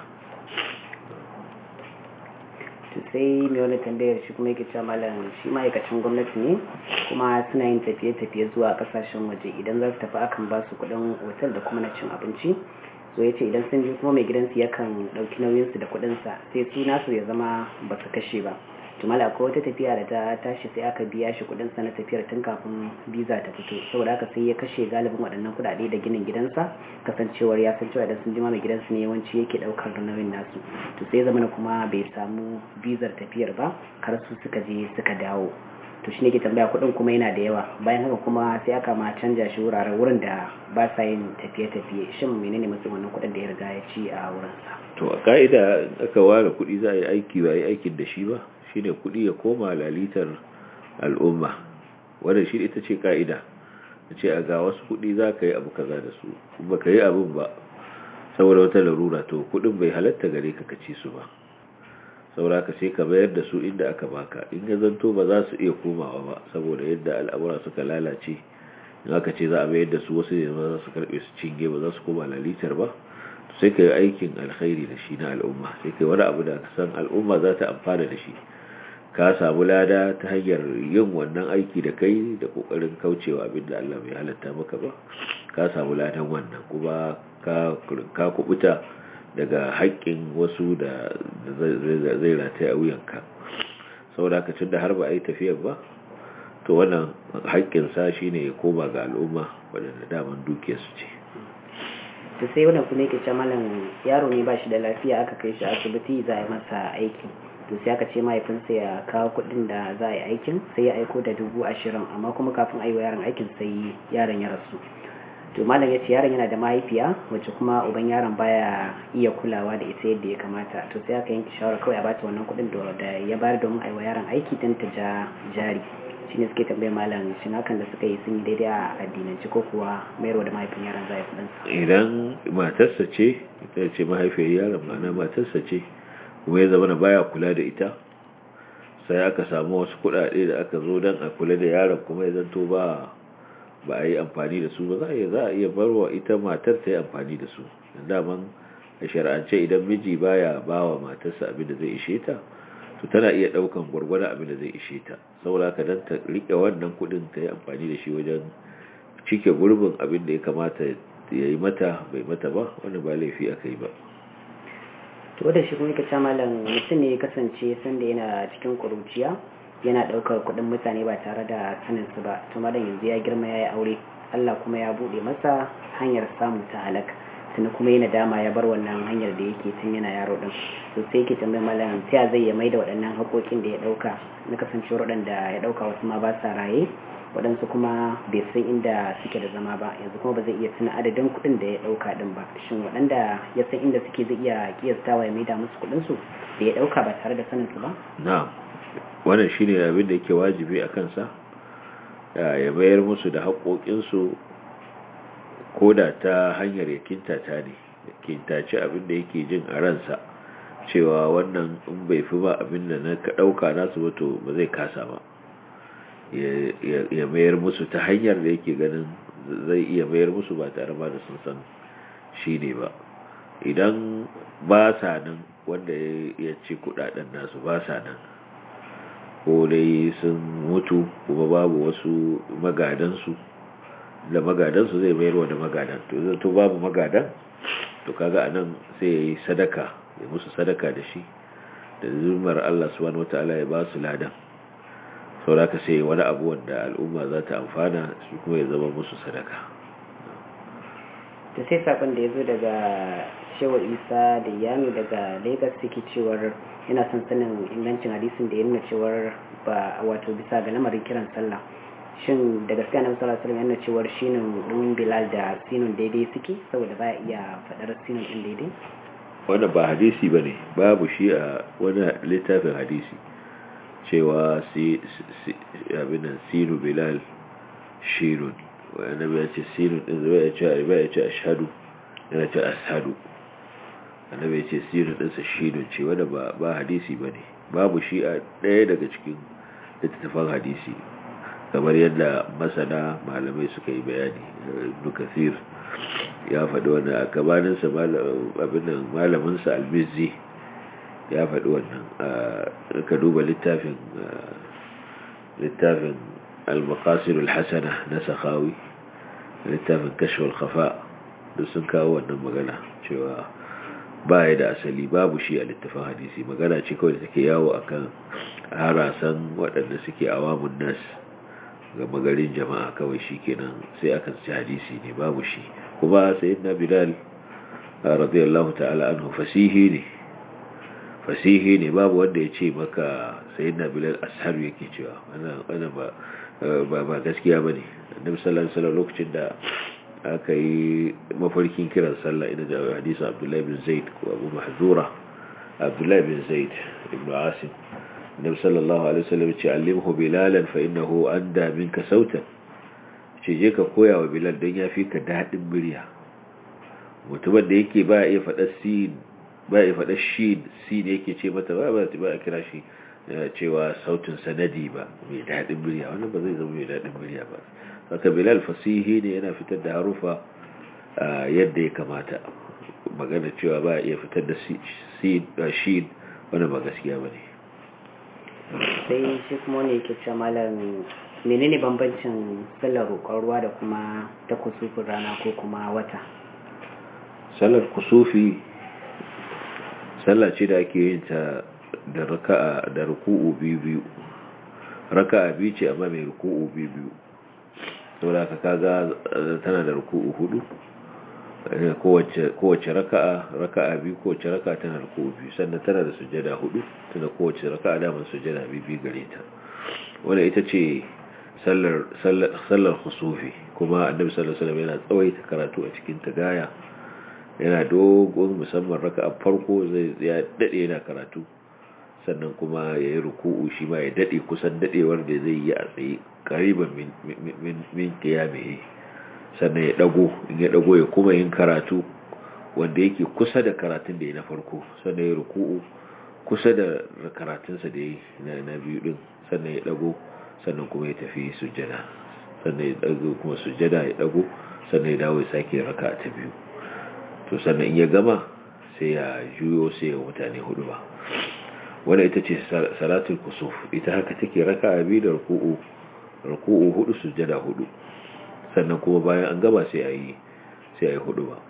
sai mai wani tambayar shi kuma yake cewa malam shi ma'aikacin gwamnati ne kuma suna yin tafiye-tafiye zuwa kasashen waje idan za su tafi akan ba su kuɗin otal da kuma na cin abinci so ya ce idan sun ji kuma mai gidansu yakan ɗauki nauyinsu da kuɗinsa sai su nasu ya zama ba su kashe ba tumala akwai wata tafiya da ta tashi sai aka biya shi kuɗinsa na tafiyar tun kafin biza ta fito saboda haka sai ya kashe galibin waɗannan kuɗaɗe da ginin gidansa kasancewar ya san cewa idan sun ji ma mai gidansu ne yawanci yake ɗaukar nauyin nasu to sai zamana kuma bai samu bizar tafiyar ba har su suka je suka dawo to shi ne ke tambaya kudin kuma yana da yawa bayan haka kuma sai aka ma canja shi wuraren wurin da ba sa yin tafiye-tafiye shin menene matsayin wannan kudin da ya riga ya ci a wurinsa to a ka'ida aka ware kudi za a yi aiki ba yi aikin da shi ba shine kudi ya koma lalitar al'umma wanda shi ita ce ka'ida a ce a ga wasu kudi za ka yi abu kaza da su kuma ka yi abin ba saboda wata larura to kudin bai halatta gare ka kaci su ba saboda ka sai ka bayar da su inda aka baka in ya zanto ba za su iya komawa ba saboda yadda al'amura suka lalace in aka ce za a bayar da su wasu ne za su karbe su cinge ba za su koma lalitar ba sai ka yi aikin alkhairi da shi na al'umma sai ka yi wani abu da ka san al'umma za ta amfana da shi ka samu lada ta hanyar yin wannan aiki da kai da kokarin kaucewa abin da Allah bai halatta maka ba ka samu ladan wannan kuma ka ka kubuta daga haƙƙin wasu da zai rataya a wuyanka saboda haka tunda har ba a yi tafiyar ba to wannan haƙƙinsa shi ne ya koma ga al'umma waɗanda daman dukiyarsu ce to sai wannan kuma yake ce malam yaro ne ba shi da lafiya aka kai shi asibiti za a yi masa aikin to sai aka ce mahaifinsa ya kawo kuɗin da za a yi aikin sai ya aiko da dubu ashirin amma kuma kafin a yi wa yaron aikin sai yaron ya rasu to malam ya ce yaron yana da mahaifiya wacce kuma uban yaron baya iya kulawa da ita yadda ya kamata, to sai aka yanke shawara kawai a bata wannan kuɗin da ya bayar domin a yi wa yaron aiki don ta ja jari. Shi ne suke tambayar malam shin hakan da suka yi sun yi daidai a addinance ko kuwa mayarwa da mahaifin yaron za a yi kuɗin? Idan matarsa ce, ita ce mahaifiyar yaron, ma'ana matarsa ce kuma ya zama na baya kula da ita, sai aka samu wasu kuɗaɗe da aka zo don a kula da yaron kuma ya zanto ba ba a yi amfani da su ba, za a iya barwa ita matar ta yi amfani da su. Daman a shari'ance idan miji baya ba wa matarsa abin da zai ishe ta, to tana iya daukan gwargwadon abin da zai ishe ta, saboda haka dan ta rike wannan kudin ta yi amfani da shi wajen cike gurbin abin da ya kamata ya yi mata bai mata ba, wannan ba laifi aka yi ba. To da shi kuma yake cewa malam mutum ne ya kasance sanda yana cikin kuruciya yana daukar kudin mutane ba tare da sanin su ba, to malam yanzu ya girma ya yi aure, Allah kuma ya bude masa hanyar samu ta halak, tunda kuma yana dama ya bar wannan hanyar da yake tun yana yaro din. To sai yake tambayar malam ta zai ya maida waɗannan haƙoƙin da ya dauka na kasancewar waɗanda ya dauka wasu ma ba sa raye, waɗansu kuma bai san inda suke da zama ba, yanzu kuma ba zai iya tuna adadin kuɗin da ya dauka din ba. Shin waɗanda ya san inda suke zai iya kiyastawa ya maida musu kuɗin su da ya dauka ba tare da sanin su ba? Na'am, wannan shine abin da yake wajibi a kansa, ya bayar musu da haƙoƙinsu ko da ta hanyar ya kintata ne, ya kintaci abin da yake jin a ransa cewa wannan in bai fi ba abin da na ɗauka nasu ba to ba zai kasa ba, ya mayar musu ta hanyar da yake ganin zai iya mayar musu ba tare ma da sun san shi ne ba. Idan ba sa nan wanda ya ci kudaden nasu ba sa nan, ko dai sun mutu kuma babu wasu magadansu, da magadansu zai mayarwa da magadan, to zai to babu magadan, to kaga anan sai ya yi sadaka, ya musu sadaka da shi da zumar Allah subhanahu wataala ya ba su ladan, sau da ka sai wani abu wanda al'umma za ta amfana shi kuma ya zama musu sadaka. Da sai sakon da ya zo daga Shehu Isa da Yami daga Lagos suke cewar yana son sanin ingancin hadisin da ya nuna cewar ba wato bisa ga lamarin kiran sallah, shin da gaskiya na sallallahu alaihi wasallam yana cewar shinin din Bilal da sinun daidai suke saboda baya iya fadar sinun din daidai? Wannan ba hadisi bane, babu shi a wani littafin hadisi cewa si abin sinu Bilal shinun, wanda bai ce sinun din zai ce bai ce ashhadu, yana ce ashhadu, annabi ya ce sinu din sa shinun ce, wanda ba ba hadisi bane, babu shi a daya daga cikin littafin hadisi kamar yadda masana malamai suka yi bayani. Ibn Kathir ya faɗi wannan a gabaninsa, malaminsa Al-Mizzi ya faɗi wannan. Ka duba littafin littafin Al-Maqasid Al-Hasana na Sakhawi, littafin Kashf Al-Khafa, duk sun kawo wannan magana cewa ba ya da asali, babu shi a littafin hadisi, magana ce kawai da take yawo akan harasan waɗanda suke awamun nas, ga magarin jama'a kawai, shi kenan sai aka ci hadisi ne, babu shi. Kuma sayyidina Bilal radiyallahu ta'ala anhu fasihi ne, fasihi ne, babu wanda ya ce maka sayyidina Bilal asharu yake cewa, wannan ba ba gaskiya bane. Annabi sallallahu alaihi wasallam lokacin da aka yi mafarkin kiran sallah, ina da hadisin Abdullah bin Zaid ko Abu Mahzura, Abdullah bin Zaid ibn Asim, Nabi sallallahu alaihi wasallam ce allimhu bilalan fa innahu anda minka sautan, ce je ka koya wa Bilal dan yafi ka dadin murya. Mutumin da yake ba ya fada sin, ba ya fada shin, sin yake ce mata ba ba ba kira shi cewa sautin sanadi ba, mai dadin murya, wannan ba zai zama mai dadin murya ba. Haka Bilal fasihi ne, yana fitar da harufa yadda ya kamata. Magana cewa ba ya fitar da sin shin, wannan ba gaskiya bane. Sai shi kuma wani yake cewa malam menene bambancin sallar roƙon ruwa da kuma ta kusufin rana ko kuma wata? Sallar kusufi sallah ce da ake yin ta da raka'a da ruku'u biyu biyu, raka'a biyu ce amma mai ruku'u biyu biyu, saboda ka kaga tana da ruku'u hudu, kowace kowace raka'a raka'a biyu, kowace raka'a tana ruku'u biyu, sannan tana da sujada hudu, tana kowace raka'a da mun sujada biyu biyu gare ta. Wannan ita ce sallar sallar sallar khusufi kuma annabi sallallahu alaihi wasallam yana tsawaita karatu a cikin tagaya yana dogon musamman raka'a farko zai ya dade yana karatu sannan kuma yayi ruku'u shi ma ya dade kusan dadewar da zai yi a tsaye qariban min min min qiyamihi sannan ya dago in ya dago ya kuma yin karatu wanda yake kusa da karatun da ya na farko sannan ya ruku'u kusa da karatunsa da ya na biyu din sannan ya dago sannan kuma ya tafi sujjada sannan ya dago kuma sujjada ya dago sannan ya dawo ya sake raka'a ta biyu to sannan in ya gama sai ya juyo sai ya mutane hudu ba wanda ita ce salatul kusuf ita haka take raka'a biyu da ruku'u ruku'u hudu sujjada hudu sannan kuma bayan an gama sai ayi sai ayi hudu ba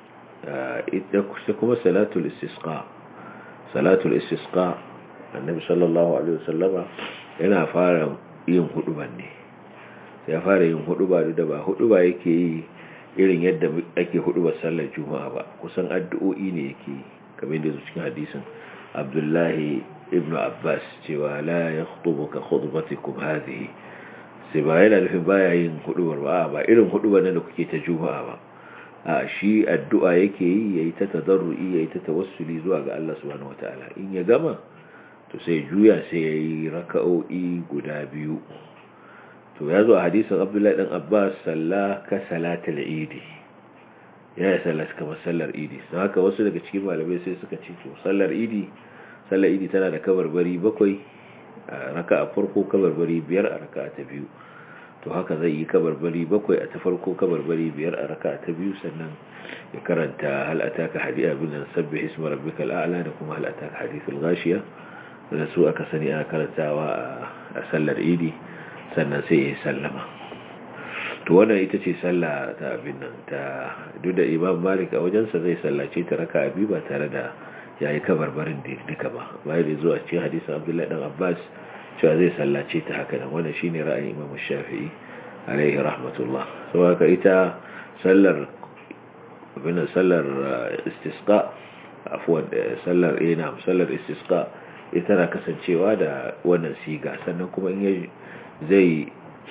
ita kuma salatul istisqa salatul istisqa annabi sallallahu alaihi wasallama yana fara yin huduban ne ya fara yin huduba da ba huduba yake yi irin yadda ake hudubar sallar juma'a ba kusan addu'o'i ne yake kamar da cikin hadisin Abdullahi ibn Abbas cewa la yakhutubu ka khutbatikum hadhihi sai ba yana nufin baya yin hudubar ba ba irin hudubar nan da kuke ta juma'a ba a shi addu'a yake yi yayi ta tadarrui yayi ta tawassuli zuwa ga Allah subhanahu wataala in ya gama to sai juya sai yayi raka'o'i guda biyu to ya zo a hadisin Abdullahi dan Abbas salla ka salatul idi ya sallata kamar sallar idi don haka wasu daga cikin malamai sai suka ce to sallar idi sallar idi tana da kabarbari bakwai a raka'a farko kabarbari biyar a raka'a ta biyu to haka zai yi kabarbari bakwai a ta farko kabarbari biyar a raka'a ta biyu sannan ya karanta hal ataka hadith bin sabbih isma rabbikal a'la da kuma hal ataka hadithul ghashiya da su aka sani ana karantawa a sallar idi sannan sai ya sallama to wannan ita ce sallah ta abin nan ta duk da Imam Malik a wajensa zai sallace ta raka'a biyu ba tare da yayi kabarbarin da duka ba bai da zuwa cikin hadisin Abdullahi dan Abbas cewa zai sallace ta haka nan wannan shine ra'ayin Imam Shafi'i alaihi rahmatullah so haka ita sallar abin sallar istisqa afwan sallar ina sallar istisqa ita na kasancewa da wannan siga sannan kuma in zai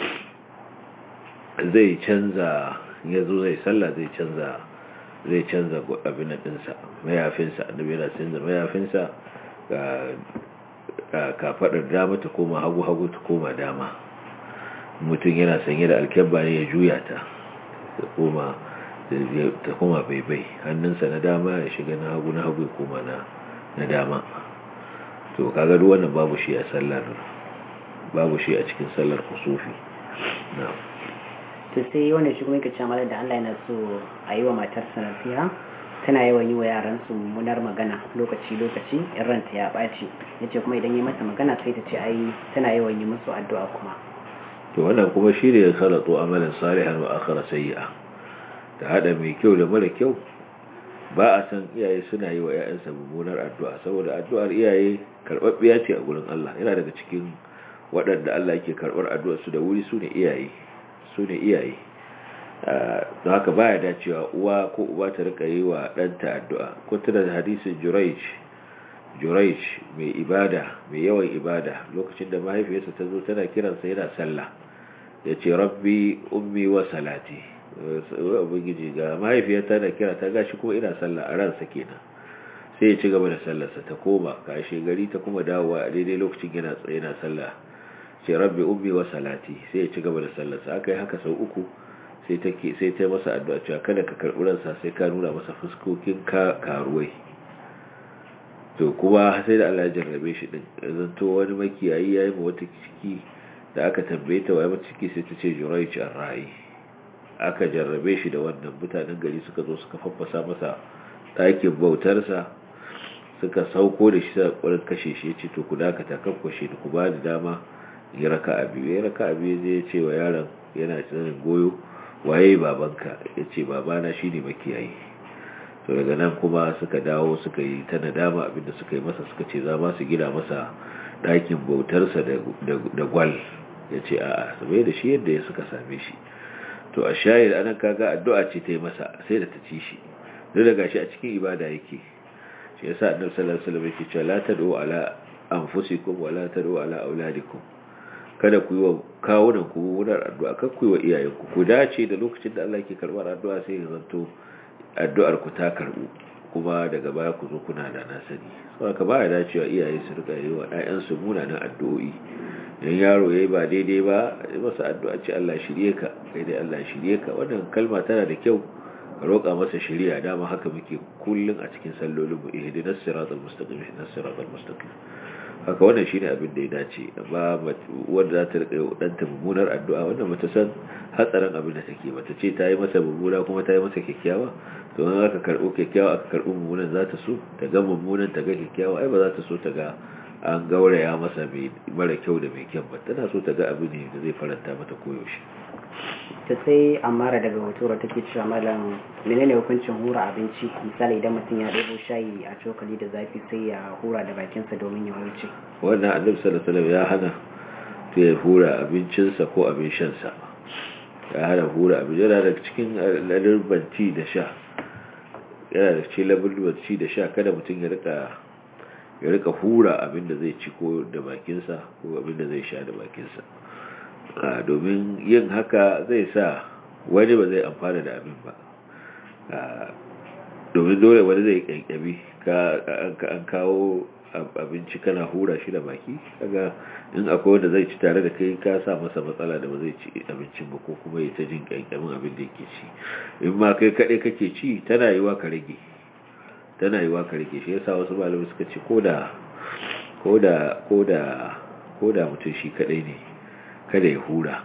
zai canza yazo zai sallah zai canza zai canza abin dinsa mayafinsa annabi yana canza mayafinsa ga ka fadar dama ta koma hagu hagu ta koma dama mutum yana sanye da alkebba ne ya juya ta ta koma ta koma baibai hannunsa na dama ya shiga na hagu na hagu ya koma na na dama to kaga duk wannan babu shi a sallar babu shi a cikin sallar kusufi na'am to sai wanda shi kuma yake cewa da Allah yana so a yi wa matarsa nasiha tana yawan yi wa yaran su munar magana lokaci lokaci in ranta ya ɓaci yace kuma idan yi mata magana sai ta ce ai tana yawan yi musu addu'a kuma to wannan kuma shi ne ya salatu amalan salihan wa akhara sayyi'a da hada mai kyau da mara kyau ba a san iyaye suna yi wa ƴaƴansa mummunar addu'a saboda addu'ar iyaye karbabbiya ce a gurin Allah yana daga cikin waɗanda Allah yake karbar addu'ar su da wuri su ne iyaye su ne iyaye don haka baya dacewa uwa ko uba ta rika yi wa ɗanta addu'a ko tana da hadisin Jurayj Jurayj mai ibada mai yawan ibada lokacin da mahaifiyarsa ta zo tana kiransa yana sallah ya ce rabbi ummi wa salati ubangiji ga mahaifiyarta da kira ta gashi kuma ina sallah a ransa kenan sai ya ci gaba da sallarsa ta koma kashe gari ta kuma dawowa a daidai lokacin yana tsaye na sallah ce rabbi ummi wa salati sai ya ci gaba da sallarsa aka yi haka sau uku sai take sai ta masa addu'a cewa kada ka karɓi ransa sai ka nuna masa fuskokin ka karuwai to kuma sai da Allah ya jarrabe shi din zanto wani makiyayi yayi ma wata ciki da aka tambaye ta wai mata ciki sai ta ce Jurayj ar-Ra'i aka jarrabe shi da wannan mutanen gari suka zo suka faffasa masa ɗakin bautarsa suka sauko da shi da ƙwarin kashe shi ya ce to ku dakata kan kwashe da ku ba da dama ya raka abi ya raka abi zai ce wa yaron yana tsanin goyo waye babanka ya ce babana shine makiyayi to daga nan kuma suka dawo suka yi ta nadama abinda suka yi masa suka ce za ma su gina masa ɗakin bautarsa da gwal ya ce a'a sabai da shi yadda ya suka same shi to a shayar anan kaga addu'a ce ta yi masa sai da ta ci shi duk da gashi a cikin ibada yake shi yasa annabi sallallahu alaihi wasallam yake cewa la tad'u ala anfusikum wa la tad'u ala auladikum kada ku yi wa kawunan ku mummunar addu'a kada ku yi wa iyayenku ku dace da lokacin da Allah ke karbar addu'a sai ya zanto addu'ar ku ta karbu kuma daga baya ku zo kuna da nasani saboda ba ya dacewa iyaye su rika yi wa ƴaƴansu munanan addu'o'i idan yaro yayi ba daidai ba masa addu'a ce Allah shirye ka kai dai Allah shirye ka wannan kalma tana da kyau ka roƙa masa shiriya dama haka muke kullun a cikin sallolin mu ihdinas siratal mustaqim ihdinas siratal mustaqim haka wannan shine abin da ya dace ba wanda za ta rika dan ta mummunar addu'a wannan mata san hatsarin abin da take mata ce ta yi masa mummuna kuma ta yi masa kyakkyawa to in aka karbo kyakkyawa aka karbo mummunan za ta so ta ga mummunan ta ga kyakkyawa ai ba za ta so ta ga an gauraya masa mai mara kyau da mai kyan ba tana so ta ga abin ne da zai faranta mata koyaushe ta sai amara daga hotora take cewa malam menene hukuncin hura abinci misali idan mutum ya ɗebo shayi a cokali da zafi sai ya hura da bakinsa domin ya wuce wannan annabi sallallahu alaihi wasallam ya hana to ya hura abincinsa ko abin shansa ya hana hura abin yana da cikin lalurbanci da sha yana da cikin lalurbanci da sha kada mutum ya rika ya rika hura abin da zai ci ko da bakinsa ko abin da zai sha da bakinsa domin yin haka zai sa wani ba zai amfana da abin ba domin dole wani zai kankabi an kawo abinci kana hura shi da baki kaga in akwai wanda zai ci tare da kai ka sa masa matsala da ba zai ci abincin ba ko kuma ya ta jin kankamin abin da yake ci in ma kai kaɗai kake ci tana yiwa ka rage tana yiwa ka rage shi yasa wasu malamai suka ce koda koda koda koda mutum shi kaɗai ne kada ya hura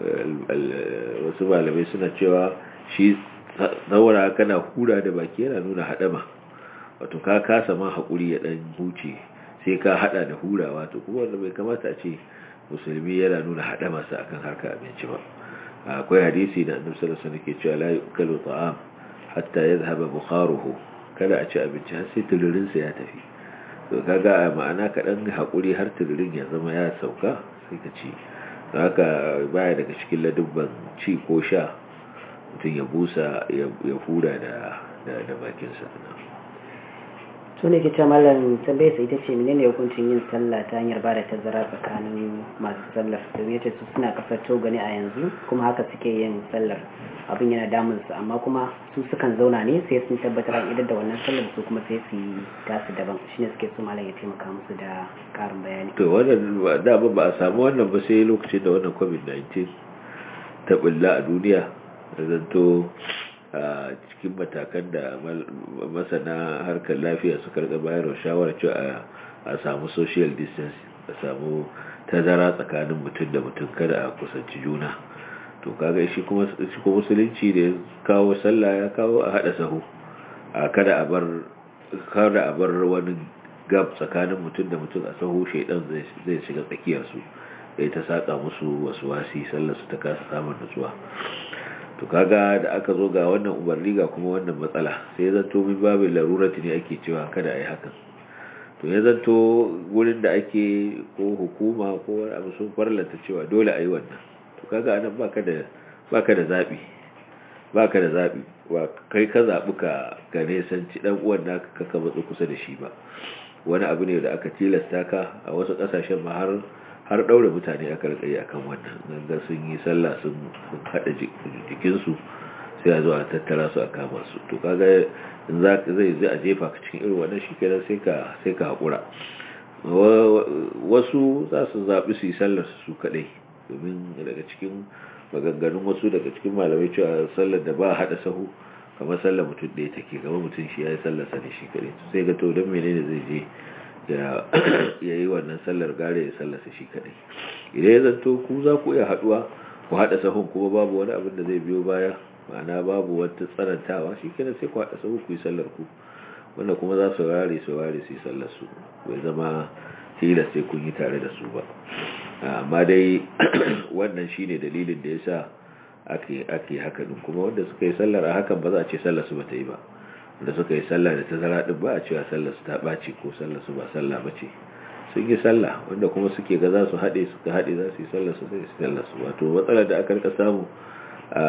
wasu malamai suna cewa shi zaura kana hura da baki yana nuna haɗama wato ka kasa ma haƙuri ya ɗan huce sai ka haɗa da hura wato kuma wanda bai kamata a ce musulmi yana nuna haɗama sa akan harka abinci ba akwai hadisi da annabi sallallahu alaihi wasallam ke cewa la yukalu ta'am hatta yadhhaba bukharuhu kada a ci abinci har sai tulurin sa ya tafi to kaga ma'ana ka dan haƙuri har tulurin ya zama ya sauka sai ka ci haka baya daga cikin ladubban ci ko sha mutum ya busa ya hura da da bakinsa to ne ke ce mallam tambaye sai ita ce menene hukuncin yin sallah ta hanyar ba da tazara tsakanin masu sallar domin yace su suna kasar Togo ne a yanzu kuma haka suke yin sallar abin yana damun su amma kuma su sukan zauna ne sai sun tabbatar an idar da wannan sallar su kuma sai su yi tasu daban shine suke so mallam ya taimaka musu da karin bayani to wannan da ba a samu wannan ba sai lokacin da wannan covid nineteen ta bulla a duniya zanto a cikin matakan da masana harkar lafiya suka rika bayarwa shawarar cewa a samu social distance a samu tazara tsakanin mutum da mutum kada a kusanci juna to kaga shi kuma shi kuma musulunci da kawo sallah ya kawo a hada sahu a kada a bar kada a bar wani gab tsakanin mutum da mutum a sahu shedan zai zai shiga tsakiyar su sai ta saka musu waswasi sallar su ta kasa samun nutsuwa to kaga da aka zo ga wannan umarni ga kuma wannan matsala sai ya zanto min babin larurati ne ake cewa kada a yi hakan to ya zanto gurin da ake ko hukuma ko wani abu sun farlanta cewa dole a yi wannan to kaga anan baka da baka da zabi baka da zabi wa kai ka zabi ka ga nesanci dan uwan naka ka matsu kusa da shi ba wani abu ne da aka tilasta ka a wasu kasashen ma har har daure mutane aka rika yi akan wannan ganga sun yi sallah sun hada jikinsu sai a zo a tattara su a kama su to kaga in za zai zai a jefa ka cikin irin wannan shikenan sai ka sai ka hakura wasu za su zabi su yi sallar su kadai domin daga cikin maganganun wasu daga cikin malamai cewa sallar da ba hada sahu kamar sallar mutum ɗaya take kamar mutum shi ya yi sallar sa ne shi kadai sai ga to don menene zai je ya yi wannan sallar gare ya sallarsa shi kadai idan ya zanto ku za ku iya haduwa ku hada sahun kuma babu wani abin da zai biyo baya ma'ana babu wata tsanantawa shi kenan sai ku hada sahun ku yi sallar ku wanda kuma za su ware su ware su yi sallar su bai zama tilas sai kun yi tare da su ba amma dai wannan shine dalilin da yasa ake ake haka din kuma wanda suka yi sallar a hakan ba za a ce sallar su bata yi ba da suka yi sallah da tazara din ba a cewa sallar su ta ɓaci ko sallar su ba sallah bace sun yi sallah wanda kuma suke ga za su haɗe suka haɗe za su yi sallar su sai su sallar su wato matsalar da aka rika samu a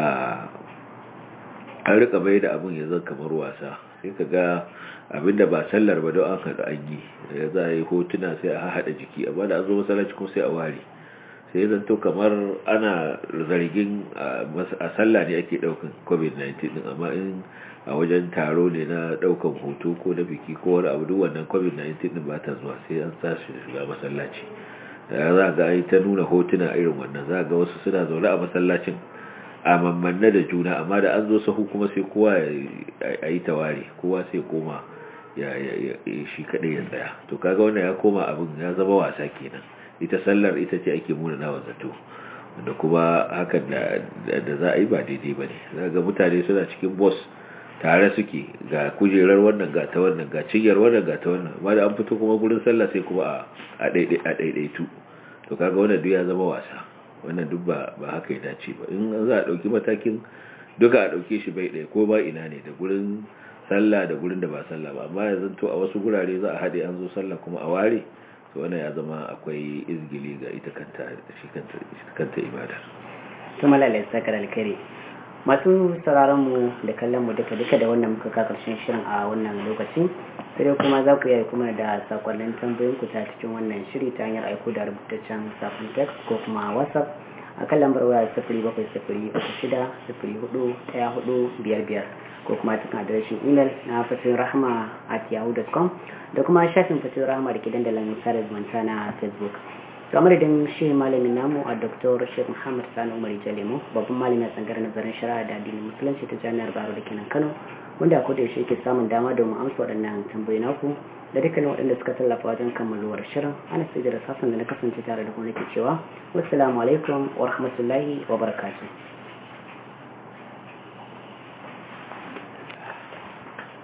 an rika bai da abin ya zan kamar wasa sai ka ga abinda ba sallar ba don an haɗu an yi ya za a yi hotuna sai a haɗa jiki amma da an zo masallaci kuma sai a ware sai zanto kamar ana zargin a sallah ne ake daukan covid nineteen din, amma in a wajen taro ne na daukan hoto ko na biki ko wani abu duk wannan covid nineteen din ba ta zuwa, sai an tashi shiga masallaci. za ga ai ta nuna hotuna irin wannan, za ga wasu suna zaune a masallacin a mammanne da juna, amma da an zo sahu kuma sai kowa ya yi tawari, kowa sai koma ya shi kadai ya tsaya. To kaga wannan ya koma abin ya zama wasa kenan. Ita sallar ita ce ake muna nawa zato, da kuma hakan da za a yi ba daidai ba ne. Za ga mutane suna cikin bus tare suke, ga kujerar wannan ga ta wannan, ga cinyar wannan ga ta wannan, amma da an fito kuma gurin sallah sai kuma a daidaitu. To kaga wannan duk ya zama wasa, wannan duk ba haka ya dace ba. In za a dauki matakin duka a dauke shi bai ɗaya ko ba ina ne, da gurin sallah da gurin da ba sallah ba, amma yanzu to a wasu gurare za a haɗe an zo sallah kuma a ware, to wannan ya zama akwai izgili ga ita kanta shi kanta kanta ibada. To malalai saka da alkhairi. Masu sauraron mu da kallon mu duka duka da wannan muka ka karshen shirin a wannan lokacin, sai kuma za ku yi kuma da sakonnin tambayoyin ku ta cikin wannan shiri ta hanyar aiko da rubutaccen sakon text ko kuma WhatsApp a kan lambar waya sifiri bakwai sifiri uku shida sifiri hudu ɗaya hudu biyar biyar, ko kuma cikin adireshin email na fatin rahma at yahoo dot com da kuma shafin fatin rahma da ke dandalin sada zumunta na Facebook. kamar da shi malamin namu a Doktor Sheikh Muhammad Sani Umar Jalemu, babban malamin tsangar nazarin shari'a da addinin musulunci ta Jami'ar Bayero da kenan Kano, wanda a koda yaushe yake samun dama domin amsa waɗannan tambayoyi naku da dukkanin waɗanda suka tallafa wajen kammaluwar shirin. Ana sai da sassan da na kasance tare da ku nake cewa wassalamu alaikum wa rahmatullahi wa barakatuh.